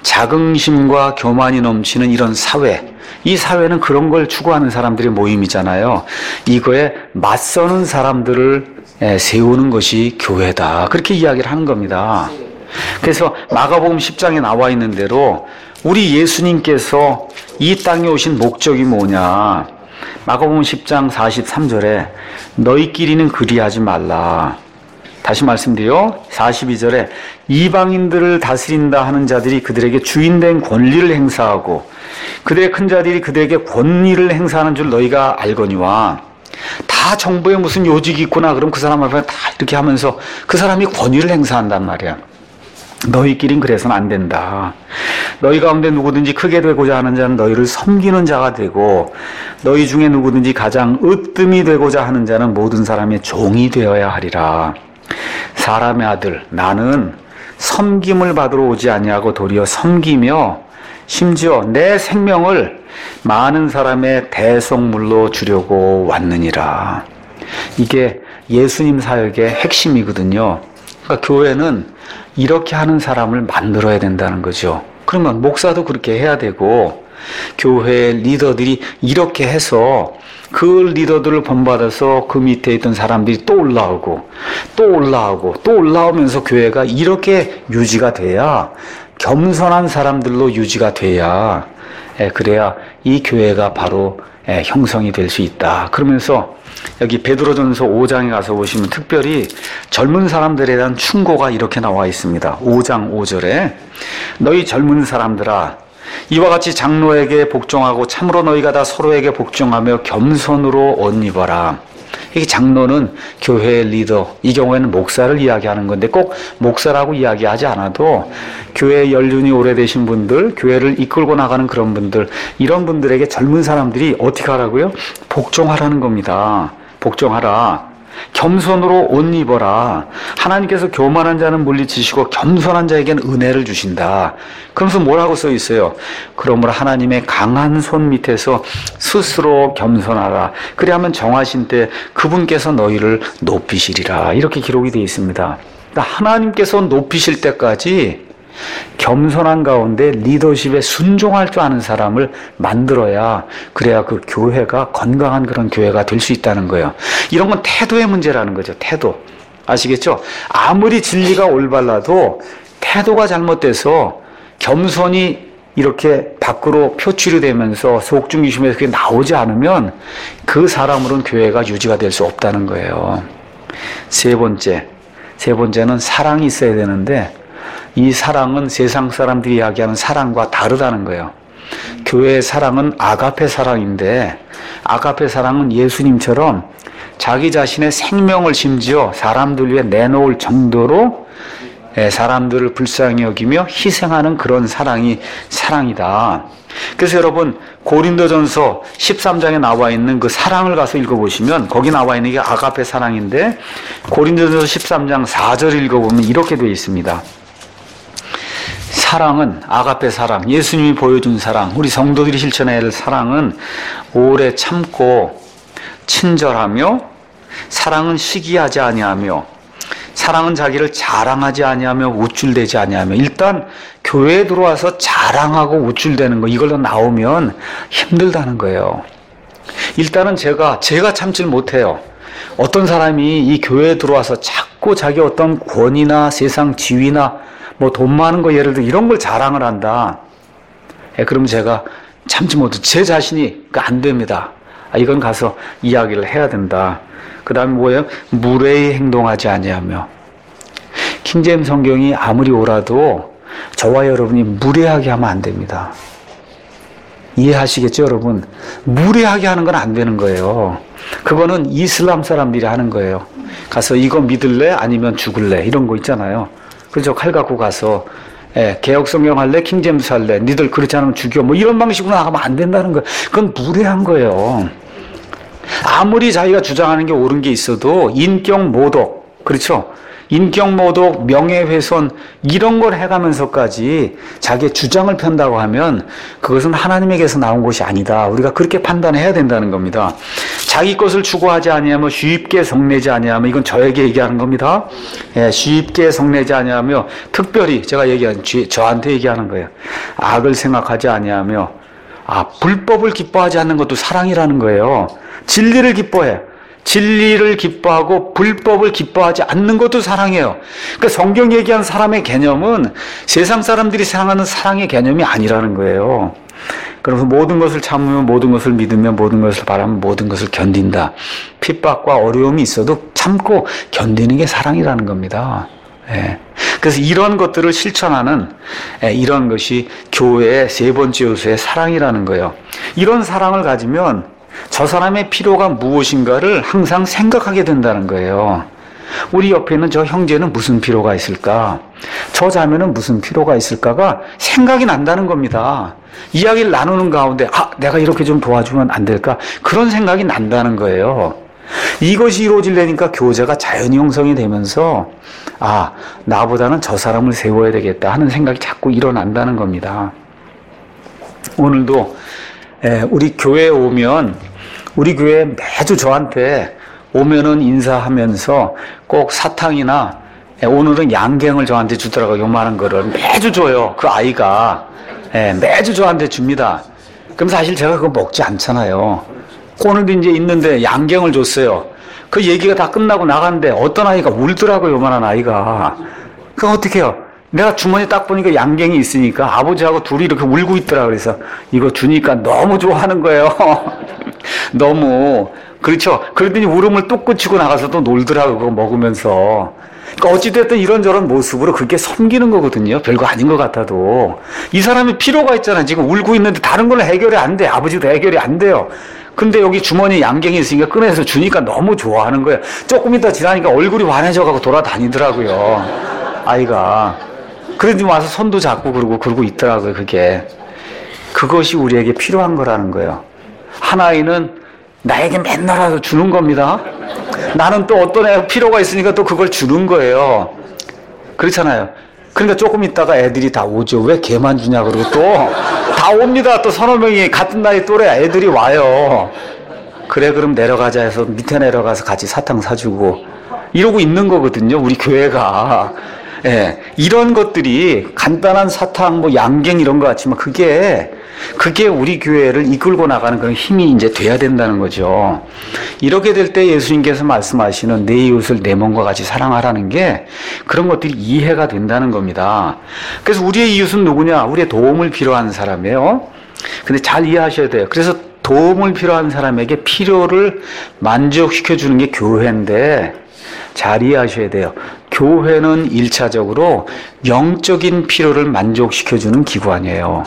자긍심과 교만이 넘치는 이런 사회, 이 사회는 그런 걸 추구하는 사람들의 모임이잖아요. 이거에 맞서는 사람들을 세우는 것이 교회다, 그렇게 이야기를 하는 겁니다. 그래서 마가복음 10장에 나와 있는 대로 우리 예수님께서 이 땅에 오신 목적이 뭐냐, 마가복음 10장 43절에 너희끼리는 그리하지 말라. 다시 말씀드려 42절에 이방인들을 다스린다 하는 자들이 그들에게 주인된 권리를 행사하고 그들의 큰 자들이 그들에게 권위를 행사하는 줄 너희가 알거니와. 다 정부에 무슨 요직이 있구나 그럼 그 사람 앞에 다 이렇게 하면서 그 사람이 권위를 행사한단 말이야. 너희끼린 그래서는 안 된다. 너희 가운데 누구든지 크게 되고자 하는 자는 너희를 섬기는 자가 되고 너희 중에 누구든지 가장 으뜸이 되고자 하는 자는 모든 사람의 종이 되어야 하리라. 사람의 아들 나는 섬김을 받으러 오지 아니하고 도리어 섬기며 심지어 내 생명을 많은 사람의 대속물로 주려고 왔느니라. 이게 예수님 사역의 핵심이거든요. 그러니까 교회는 이렇게 하는 사람을 만들어야 된다는 거죠. 그러면 목사도 그렇게 해야 되고 교회 리더들이 이렇게 해서 그 리더들을 본받아서 그 밑에 있던 사람들이 또 올라오고 또 올라오고 또 올라오면서 교회가 이렇게 유지가 돼야, 겸손한 사람들로 유지가 돼야, 그래야 이 교회가 바로 형성이 될 수 있다. 그러면서 여기 베드로전서 5장에 가서 보시면 특별히 젊은 사람들에 대한 충고가 이렇게 나와 있습니다. 5장 5절에 너희 젊은 사람들아 이와 같이 장로에게 복종하고 참으로 너희가 다 서로에게 복종하며 겸손으로 옷 입어라. 이게 장로는 교회의 리더, 이 경우에는 목사를 이야기하는 건데 꼭 목사라고 이야기하지 않아도 교회 연륜이 오래되신 분들, 교회를 이끌고 나가는 그런 분들, 이런 분들에게 젊은 사람들이 어떻게 하라고요? 복종하라는 겁니다. 복종하라. 겸손으로 옷 입어라. 하나님께서 교만한 자는 물리치시고 겸손한 자에게는 은혜를 주신다. 그러면서 뭐라고 써 있어요? 그러므로 하나님의 강한 손 밑에서 스스로 겸손하라. 그리하면 정하신 때 그분께서 너희를 높이시리라. 이렇게 기록이 되어 있습니다. 그러니까 하나님께서 높이실 때까지 겸손한 가운데 리더십에 순종할 줄 아는 사람을 만들어야, 그래야 그 교회가 건강한 그런 교회가 될 수 있다는 거예요. 이런 건 태도의 문제라는 거죠. 태도. 아시겠죠? 아무리 진리가 올바라도 태도가 잘못돼서 겸손이 이렇게 밖으로 표출이 되면서 속중심에서 그게 나오지 않으면 그 사람으로는 교회가 유지가 될 수 없다는 거예요. 세 번째는 사랑이 있어야 되는데 이 사랑은 세상 사람들이 이야기하는 사랑과 다르다는 거예요. 교회의 사랑은 아가페 사랑인데, 아가페 사랑은 예수님처럼 자기 자신의 생명을 심지어 사람들 위해 내놓을 정도로 사람들을 불쌍히 여기며 희생하는 그런 사랑이 사랑이다. 그래서 여러분 고린도전서 13장에 나와 있는 그 사랑을 가서 읽어보시면 거기 나와 있는 게 아가페 사랑인데, 고린도전서 13장 4절 읽어보면 이렇게 되어 있습니다. 사랑은, 아가페 사랑, 예수님이 보여준 사랑, 우리 성도들이 실천해야 할 사랑은 오래 참고 친절하며, 사랑은 시기하지 아니하며, 사랑은 자기를 자랑하지 아니하며 우쭐대지 아니하며. 일단 교회에 들어와서 자랑하고 우쭐대는 거, 이걸로 나오면 힘들다는 거예요. 일단은 제가 참질 못해요. 어떤 사람이 이 교회에 들어와서 자꾸 자기 어떤 권위나 세상 지위나 뭐 돈 많은 거 예를 들어 이런 걸 자랑을 한다. 그럼 제가 참지 못해. 제 자신이 안 됩니다. 이건 가서 이야기를 해야 된다. 그 다음에 뭐예요? 무례히 행동하지 아니하며. 킹제임 성경이 아무리 옳아도 저와 여러분이 무례하게 하면 안 됩니다. 이해하시겠죠, 여러분? 무례하게 하는 건 안 되는 거예요. 그거는 이슬람 사람들이 하는 거예요. 가서 이거 믿을래? 아니면 죽을래? 이런 거 있잖아요. 그렇죠. 칼 갖고 가서 개혁 성경 할래? 킹제임스 할래? 니들 그렇지 않으면 죽여. 뭐 이런 방식으로 나가면 안 된다는 거예요. 그건 무례한 거예요. 아무리 자기가 주장하는 게 옳은 게 있어도 인격 모독, 그렇죠? 인격 모독, 명예훼손 이런 걸 해가면서까지 자기의 주장을 편다고 하면 그것은 하나님에게서 나온 것이 아니다. 우리가 그렇게 판단해야 된다는 겁니다. 자기 것을 추구하지 아니하며 쉽게 성내지 아니하며, 이건 저에게 얘기하는 겁니다. 쉽게 성내지 아니하며, 특별히 제가 저한테 얘기하는 거예요. 악을 생각하지 아니하며, 불법을 기뻐하지 않는 것도 사랑이라는 거예요. 진리를 기뻐해. 진리를 기뻐하고 불법을 기뻐하지 않는 것도 사랑이에요. 그러니까 성경 얘기한 사람의 개념은 세상 사람들이 생각하는 사랑의 개념이 아니라는 거예요. 그래서 모든 것을 참으며, 모든 것을 믿으며, 모든 것을 바라며, 모든 것을 견딘다. 핍박과 어려움이 있어도 참고 견디는 게 사랑이라는 겁니다. 그래서 이런 것들을 실천하는 이런 것이 교회의 세 번째 요소의 사랑이라는 거예요. 이런 사랑을 가지면 저 사람의 필요가 무엇인가를 항상 생각하게 된다는 거예요. 우리 옆에 있는 저 형제는 무슨 필요가 있을까? 저 자매는 무슨 필요가 있을까가 생각이 난다는 겁니다. 이야기를 나누는 가운데 내가 이렇게 좀 도와주면 안 될까? 그런 생각이 난다는 거예요. 이것이 이루어지려니까 교제가 자연히 형성이 되면서 나보다는 저 사람을 세워야 되겠다 하는 생각이 자꾸 일어난다는 겁니다. 오늘도 우리 교회에 오면, 우리 교회에 매주 저한테 오면은 인사하면서 꼭 사탕이나 오늘은 양갱을 저한테 주더라고요. 요만한 거를 매주 줘요. 그 아이가 매주 저한테 줍니다. 그럼 사실 제가 그거 먹지 않잖아요. 오늘도 이제 있는데 양갱을 줬어요. 그 얘기가 다 끝나고 나갔는데 어떤 아이가 울더라고요. 요만한 아이가. 그럼 어떻게 해요? 내가 주머니 딱 보니까 양갱이 있으니까 아버지하고 둘이 이렇게 울고 있더라. 그래서 이거 주니까 너무 좋아하는 거예요. 너무. 그렇죠. 그러더니 울음을 뚝 그치고 나가서 또 놀더라고요. 그거 먹으면서. 그러니까 어찌됐든 이런저런 모습으로 그게 섬기는 거거든요. 별거 아닌 것 같아도. 이 사람이 필요가 있잖아요. 지금 울고 있는데 다른 건 해결이 안 돼. 아버지도 해결이 안 돼요. 근데 여기 주머니에 양갱이 있으니까 꺼내서 주니까 너무 좋아하는 거예요. 조금 있다 지나니까 얼굴이 환해져가고 돌아다니더라고요. 아이가. 그러더니 와서 손도 잡고 그러고 있더라고요. 그것이 우리에게 필요한 거라는 거예요. 한 아이는 나에게 맨날 와서 주는 겁니다. 나는 또 어떤 애가 필요가 있으니까 또 그걸 주는 거예요. 그렇잖아요. 그러니까 조금 있다가 애들이 다 오죠. 왜 걔만 주냐 그러고 또 다 옵니다. 또 서너 명이 같은 나이 또래 애들이 와요. 그래 그럼 내려가자 해서 밑에 내려가서 같이 사탕 사주고 이러고 있는 거거든요. 우리 교회가. 이런 것들이 간단한 사탕, 뭐 양갱 이런 거 같지만 그게 우리 교회를 이끌고 나가는 그런 힘이 이제 돼야 된다는 거죠. 이렇게 될 때 예수님께서 말씀하시는 내 이웃을 내 몸과 같이 사랑하라는 게 그런 것들이 이해가 된다는 겁니다. 그래서 우리의 이웃은 누구냐? 우리의 도움을 필요한 사람이에요. 근데 잘 이해하셔야 돼요. 그래서 도움을 필요한 사람에게 필요를 만족시켜주는 게 교회인데 잘 이해하셔야 돼요. 교회는 1차적으로 영적인 필요를 만족시켜주는 기관이에요.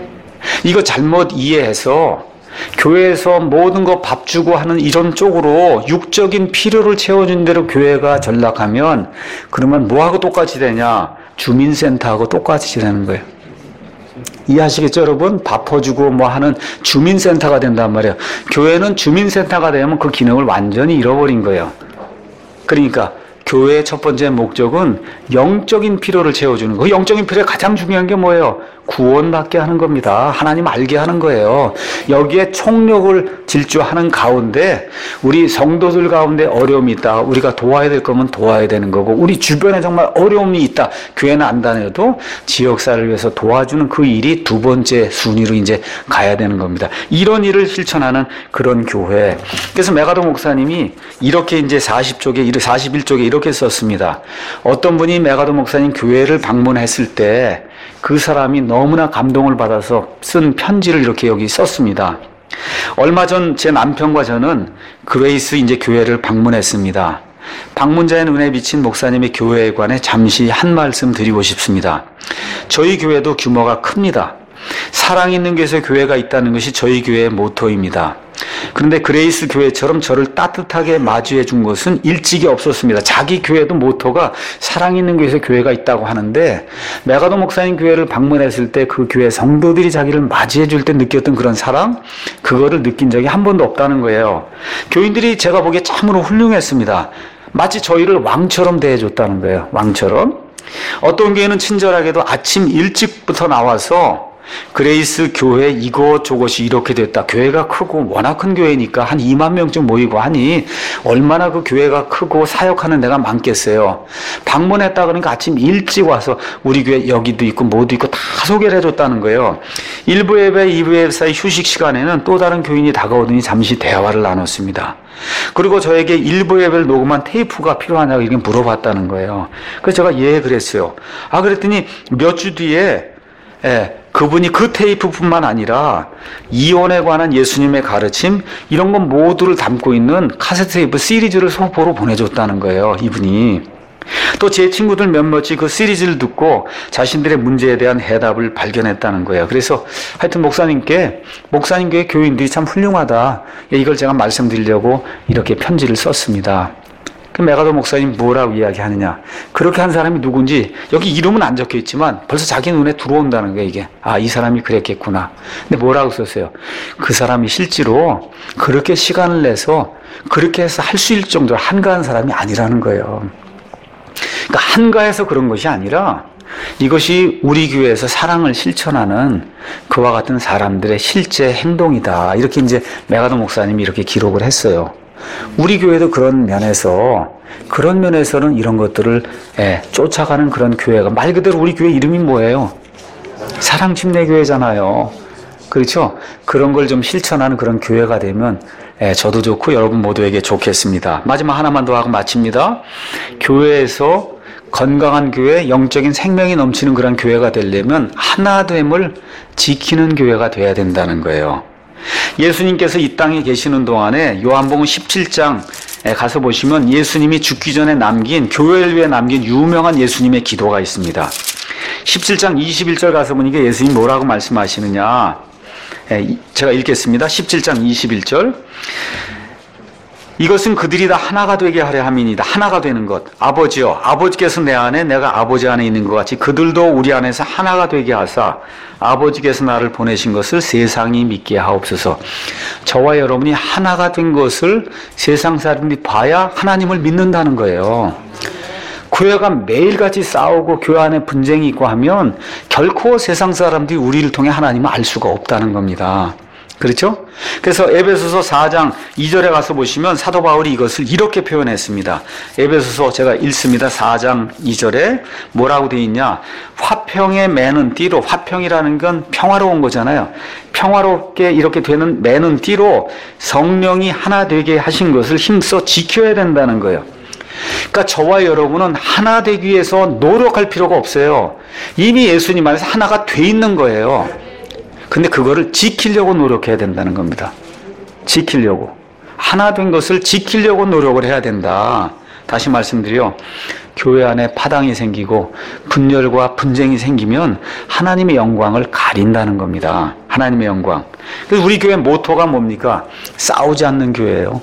이거 잘못 이해해서 교회에서 모든 거 밥 주고 하는 이런 쪽으로 육적인 필요를 채워준 대로 교회가 전락하면 그러면 뭐하고 똑같이 되냐? 주민센터하고 똑같이 되는 거예요. 이해하시겠죠, 여러분? 밥 퍼주고 뭐 하는 주민센터가 된단 말이에요. 교회는 주민센터가 되면 그 기능을 완전히 잃어버린 거예요. 그러니까 교회의 첫 번째 목적은 영적인 필요를 채워주는 거. 그 영적인 필요에 가장 중요한 게 뭐예요? 구원받게 하는 겁니다. 하나님 알게 하는 거예요. 여기에 총력을 질주하는 가운데 우리 성도들 가운데 어려움이 있다. 우리가 도와야 될 거면 도와야 되는 거고 우리 주변에 정말 어려움이 있다. 교회는 안 다녀도 지역사를 위해서 도와주는 그 일이 두 번째 순위로 이제 가야 되는 겁니다. 이런 일을 실천하는 그런 교회. 그래서 메가도 목사님이 이렇게 이제 41쪽에 이렇게 썼습니다. 어떤 분이 메가도 목사님 교회를 방문했을 때 그 사람이 너무나 감동을 받아서 쓴 편지를 이렇게 여기 썼습니다. 얼마 전 제 남편과 저는 그레이스 이제 교회를 방문했습니다. 방문자의 눈에 비친 목사님의 교회에 관해 잠시 한 말씀 드리고 싶습니다. 저희 교회도 규모가 큽니다. 사랑 있는 곳에 교회가 있다는 것이 저희 교회의 모토입니다. 그런데 그레이스 교회처럼 저를 따뜻하게 맞이해 준 것은 일찍이 없었습니다. 자기 교회도 모토가 사랑 있는 교회에서 교회가 있다고 하는데 메가도 목사님 교회를 방문했을 때 그 교회 성도들이 자기를 맞이해 줄 때 느꼈던 그런 사랑, 그거를 느낀 적이 한 번도 없다는 거예요. 교인들이 제가 보기에 참으로 훌륭했습니다. 마치 저희를 왕처럼 대해줬다는 거예요. 왕처럼. 어떤 교회는 친절하게도 아침 일찍부터 나와서 그레이스 교회 이것저것이 이렇게 됐다. 교회가 크고 워낙 큰 교회니까 한 2만 명쯤 모이고 하니 얼마나 그 교회가 크고 사역하는 데가 많겠어요. 방문했다 그러니까 아침 일찍 와서 우리 교회 여기도 있고 뭐도 있고 다 소개를 해줬다는 거예요. 1부 예배, 2부 예배 사이 휴식 시간에는 또 다른 교인이 다가오더니 잠시 대화를 나눴습니다. 그리고 저에게 1부 예배를 녹음한 테이프가 필요하냐고 이렇게 물어봤다는 거예요. 그래서 제가 예 그랬어요. 그랬더니 몇 주 뒤에 그분이 그 테이프뿐만 아니라 이혼에 관한 예수님의 가르침 이런 건 모두를 담고 있는 카세트 테이프 시리즈를 소포로 보내줬다는 거예요. 이분이. 또 제 친구들 몇몇이 그 시리즈를 듣고 자신들의 문제에 대한 해답을 발견했다는 거예요. 그래서 하여튼 목사님 교회 교인들이 참 훌륭하다. 이걸 제가 말씀드리려고 이렇게 편지를 썼습니다. 그 메가도 목사님 뭐라고 이야기하느냐. 그렇게 한 사람이 누군지 여기 이름은 안 적혀 있지만 벌써 자기 눈에 들어온다는 거예요, 이게. 이 사람이 그랬겠구나. 근데 뭐라고 썼어요? 그 사람이 실제로 그렇게 시간을 내서 그렇게 해서 할 수 있을 정도로 한가한 사람이 아니라는 거예요. 그러니까 한가해서 그런 것이 아니라 이것이 우리 교회에서 사랑을 실천하는 그와 같은 사람들의 실제 행동이다. 이렇게 이제 메가도 목사님이 이렇게 기록을 했어요. 우리 교회도 그런 면에서는 이런 것들을 쫓아가는 그런 교회가 말 그대로 우리 교회 이름이 뭐예요? 사랑침례교회잖아요. 그렇죠? 그런 걸 좀 실천하는 그런 교회가 되면 저도 좋고 여러분 모두에게 좋겠습니다. 마지막 하나만 더 하고 마칩니다. 교회에서 건강한 교회, 영적인 생명이 넘치는 그런 교회가 되려면 하나됨을 지키는 교회가 돼야 된다는 거예요. 예수님께서 이 땅에 계시는 동안에 요한복음 17장에 가서 보시면 예수님이 죽기 전에 교회를 위해 남긴 유명한 예수님의 기도가 있습니다. 17장 21절 가서 보니까 예수님 뭐라고 말씀하시느냐. 제가 읽겠습니다. 17장 21절. 이것은 그들이 다 하나가 되게 하려 함이니이다. 하나가 되는 것. 아버지여, 아버지께서 내 안에 내가 아버지 안에 있는 것 같이 그들도 우리 안에서 하나가 되게 하사 아버지께서 나를 보내신 것을 세상이 믿게 하옵소서. 저와 여러분이 하나가 된 것을 세상 사람들이 봐야 하나님을 믿는다는 거예요. 교회가 매일같이 싸우고 교회 안에 분쟁이 있고 하면 결코 세상 사람들이 우리를 통해 하나님을 알 수가 없다는 겁니다. 그렇죠? 그래서 에베소서 4장 2절에 가서 보시면 사도 바울이 이것을 이렇게 표현했습니다. 에베소서 제가 읽습니다. 4장 2절에 뭐라고 되어 있냐? 화평에 매는 띠로, 화평이라는 건 평화로운 거잖아요. 평화롭게 이렇게 되는 매는 띠로 성령이 하나 되게 하신 것을 힘써 지켜야 된다는 거예요. 그러니까 저와 여러분은 하나 되기 위해서 노력할 필요가 없어요. 이미 예수님 안에서 하나가 돼 있는 거예요. 근데 그거를 지키려고 노력해야 된다는 겁니다. 지키려고. 하나 된 것을 지키려고 노력을 해야 된다. 다시 말씀드려. 교회 안에 파당이 생기고 분열과 분쟁이 생기면 하나님의 영광을 가린다는 겁니다. 하나님의 영광. 그래서 우리 교회 모토가 뭡니까? 싸우지 않는 교회예요.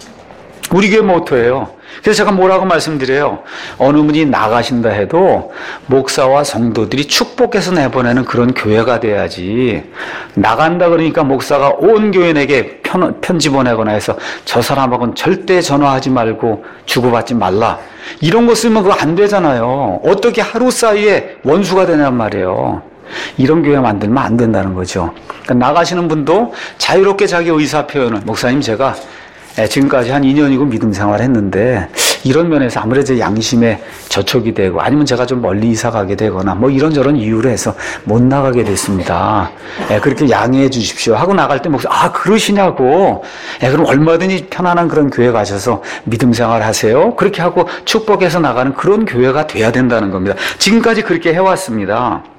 우리 교회 모토예요. 그래서 제가 뭐라고 말씀드려요? 어느 분이 나가신다 해도 목사와 성도들이 축복해서 내보내는 그런 교회가 돼야지. 나간다 그러니까 목사가 온 교인에게 편지 보내거나 해서 저 사람하고는 절대 전화하지 말고 주고받지 말라. 이런 거 쓰면 그거 안 되잖아요. 어떻게 하루 사이에 원수가 되냔 말이에요. 이런 교회 만들면 안 된다는 거죠. 그러니까 나가시는 분도 자유롭게 자기 의사 표현을, 목사님 제가 지금까지 한 2년이고 믿음 생활을 했는데 이런 면에서 아무래도 양심에 저촉이 되고 아니면 제가 좀 멀리 이사 가게 되거나 뭐 이런저런 이유로 해서 못 나가게 됐습니다. 그렇게 양해해 주십시오 하고 나갈 때 목사 그러시냐고. 그럼 얼마든지 편안한 그런 교회 가셔서 믿음 생활 하세요. 그렇게 하고 축복해서 나가는 그런 교회가 돼야 된다는 겁니다. 지금까지 그렇게 해왔습니다.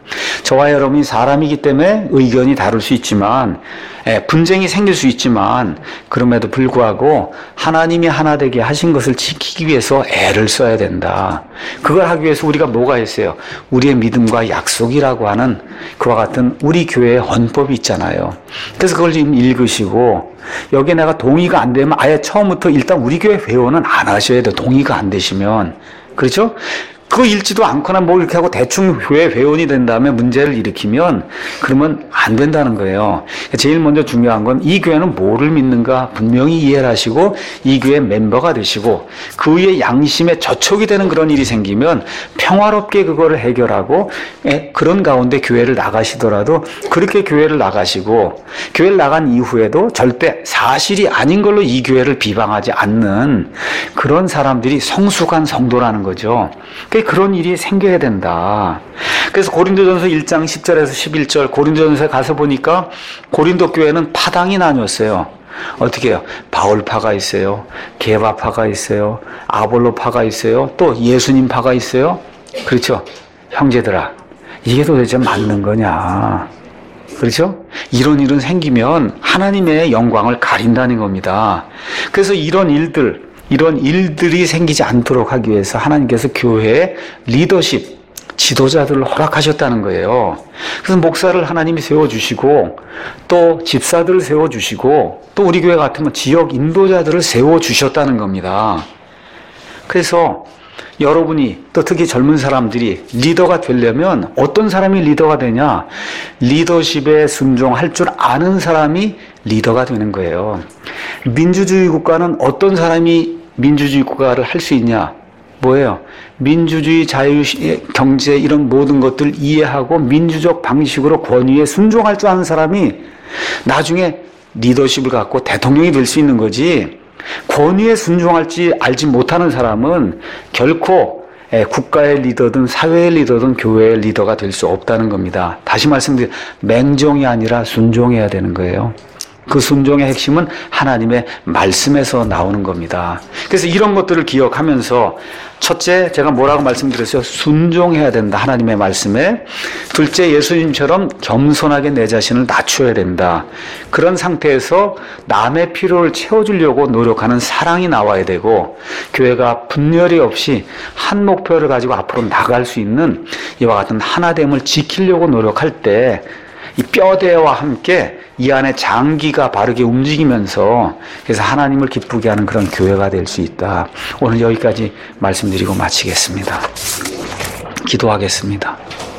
저와 여러분이 사람이기 때문에 의견이 다를 수 있지만, 분쟁이 생길 수 있지만, 그럼에도 불구하고 하나님이 하나 되게 하신 것을 지키기 위해서 애를 써야 된다. 그걸 하기 위해서 우리가 뭐가 있어요? 우리의 믿음과 약속이라고 하는 그와 같은 우리 교회의 헌법이 있잖아요. 그래서 그걸 지금 읽으시고, 여기에 내가 동의가 안 되면 아예 처음부터 일단 우리 교회 회원은 안 하셔야 돼요. 동의가 안 되시면. 그렇죠? 그거 읽지도 않거나 뭐 이렇게 하고 대충 교회 회원이 된 다음에 문제를 일으키면 그러면 안 된다는 거예요. 제일 먼저 중요한 건 이 교회는 뭐를 믿는가 분명히 이해를 하시고 이 교회 멤버가 되시고 그 위에 양심에 저촉이 되는 그런 일이 생기면 평화롭게 그거를 해결하고 그런 가운데 교회를 나가시더라도 그렇게 교회를 나가시고 교회를 나간 이후에도 절대 사실이 아닌 걸로 이 교회를 비방하지 않는 그런 사람들이 성숙한 성도라는 거죠. 그런 일이 생겨야 된다. 그래서 고린도전서 1장 10절에서 11절 고린도전서에 가서 보니까 고린도 교회는 파당이 나뉘었어요. 어떻게 해요? 바울파가 있어요. 게바파가 있어요. 아볼로파가 있어요. 또 예수님파가 있어요. 그렇죠? 형제들아, 이게 도대체 맞는 거냐? 그렇죠? 이런 일은 생기면 하나님의 영광을 가린다는 겁니다. 그래서 이런 일들이 생기지 않도록 하기 위해서 하나님께서 교회에 리더십, 지도자들을 허락하셨다는 거예요. 그래서 목사를 하나님이 세워주시고 또 집사들을 세워주시고 또 우리 교회 같으면 지역 인도자들을 세워주셨다는 겁니다. 그래서 여러분이 또 특히 젊은 사람들이 리더가 되려면 어떤 사람이 리더가 되냐? 리더십에 순종할 줄 아는 사람이 리더가 되는 거예요. 민주주의 국가는 어떤 사람이 민주주의 국가를 할 수 있냐? 뭐예요? 민주주의, 자유주의, 경제 이런 모든 것들 이해하고 민주적 방식으로 권위에 순종할 줄 아는 사람이 나중에 리더십을 갖고 대통령이 될 수 있는 거지. 권위에 순종할지 알지 못하는 사람은 결코 국가의 리더든 사회의 리더든 교회의 리더가 될 수 없다는 겁니다. 다시 말씀드리면 맹종이 아니라 순종해야 되는 거예요. 그 순종의 핵심은 하나님의 말씀에서 나오는 겁니다. 그래서 이런 것들을 기억하면서 첫째, 제가 뭐라고 말씀드렸어요? 순종해야 된다. 하나님의 말씀에. 둘째, 예수님처럼 겸손하게 내 자신을 낮춰야 된다. 그런 상태에서 남의 필요를 채워주려고 노력하는 사랑이 나와야 되고 교회가 분열이 없이 한 목표를 가지고 앞으로 나갈 수 있는 이와 같은 하나됨을 지키려고 노력할 때 이 뼈대와 함께 이 안에 장기가 바르게 움직이면서 그래서 하나님을 기쁘게 하는 그런 교회가 될 수 있다. 오늘 여기까지 말씀드리고 마치겠습니다. 기도하겠습니다.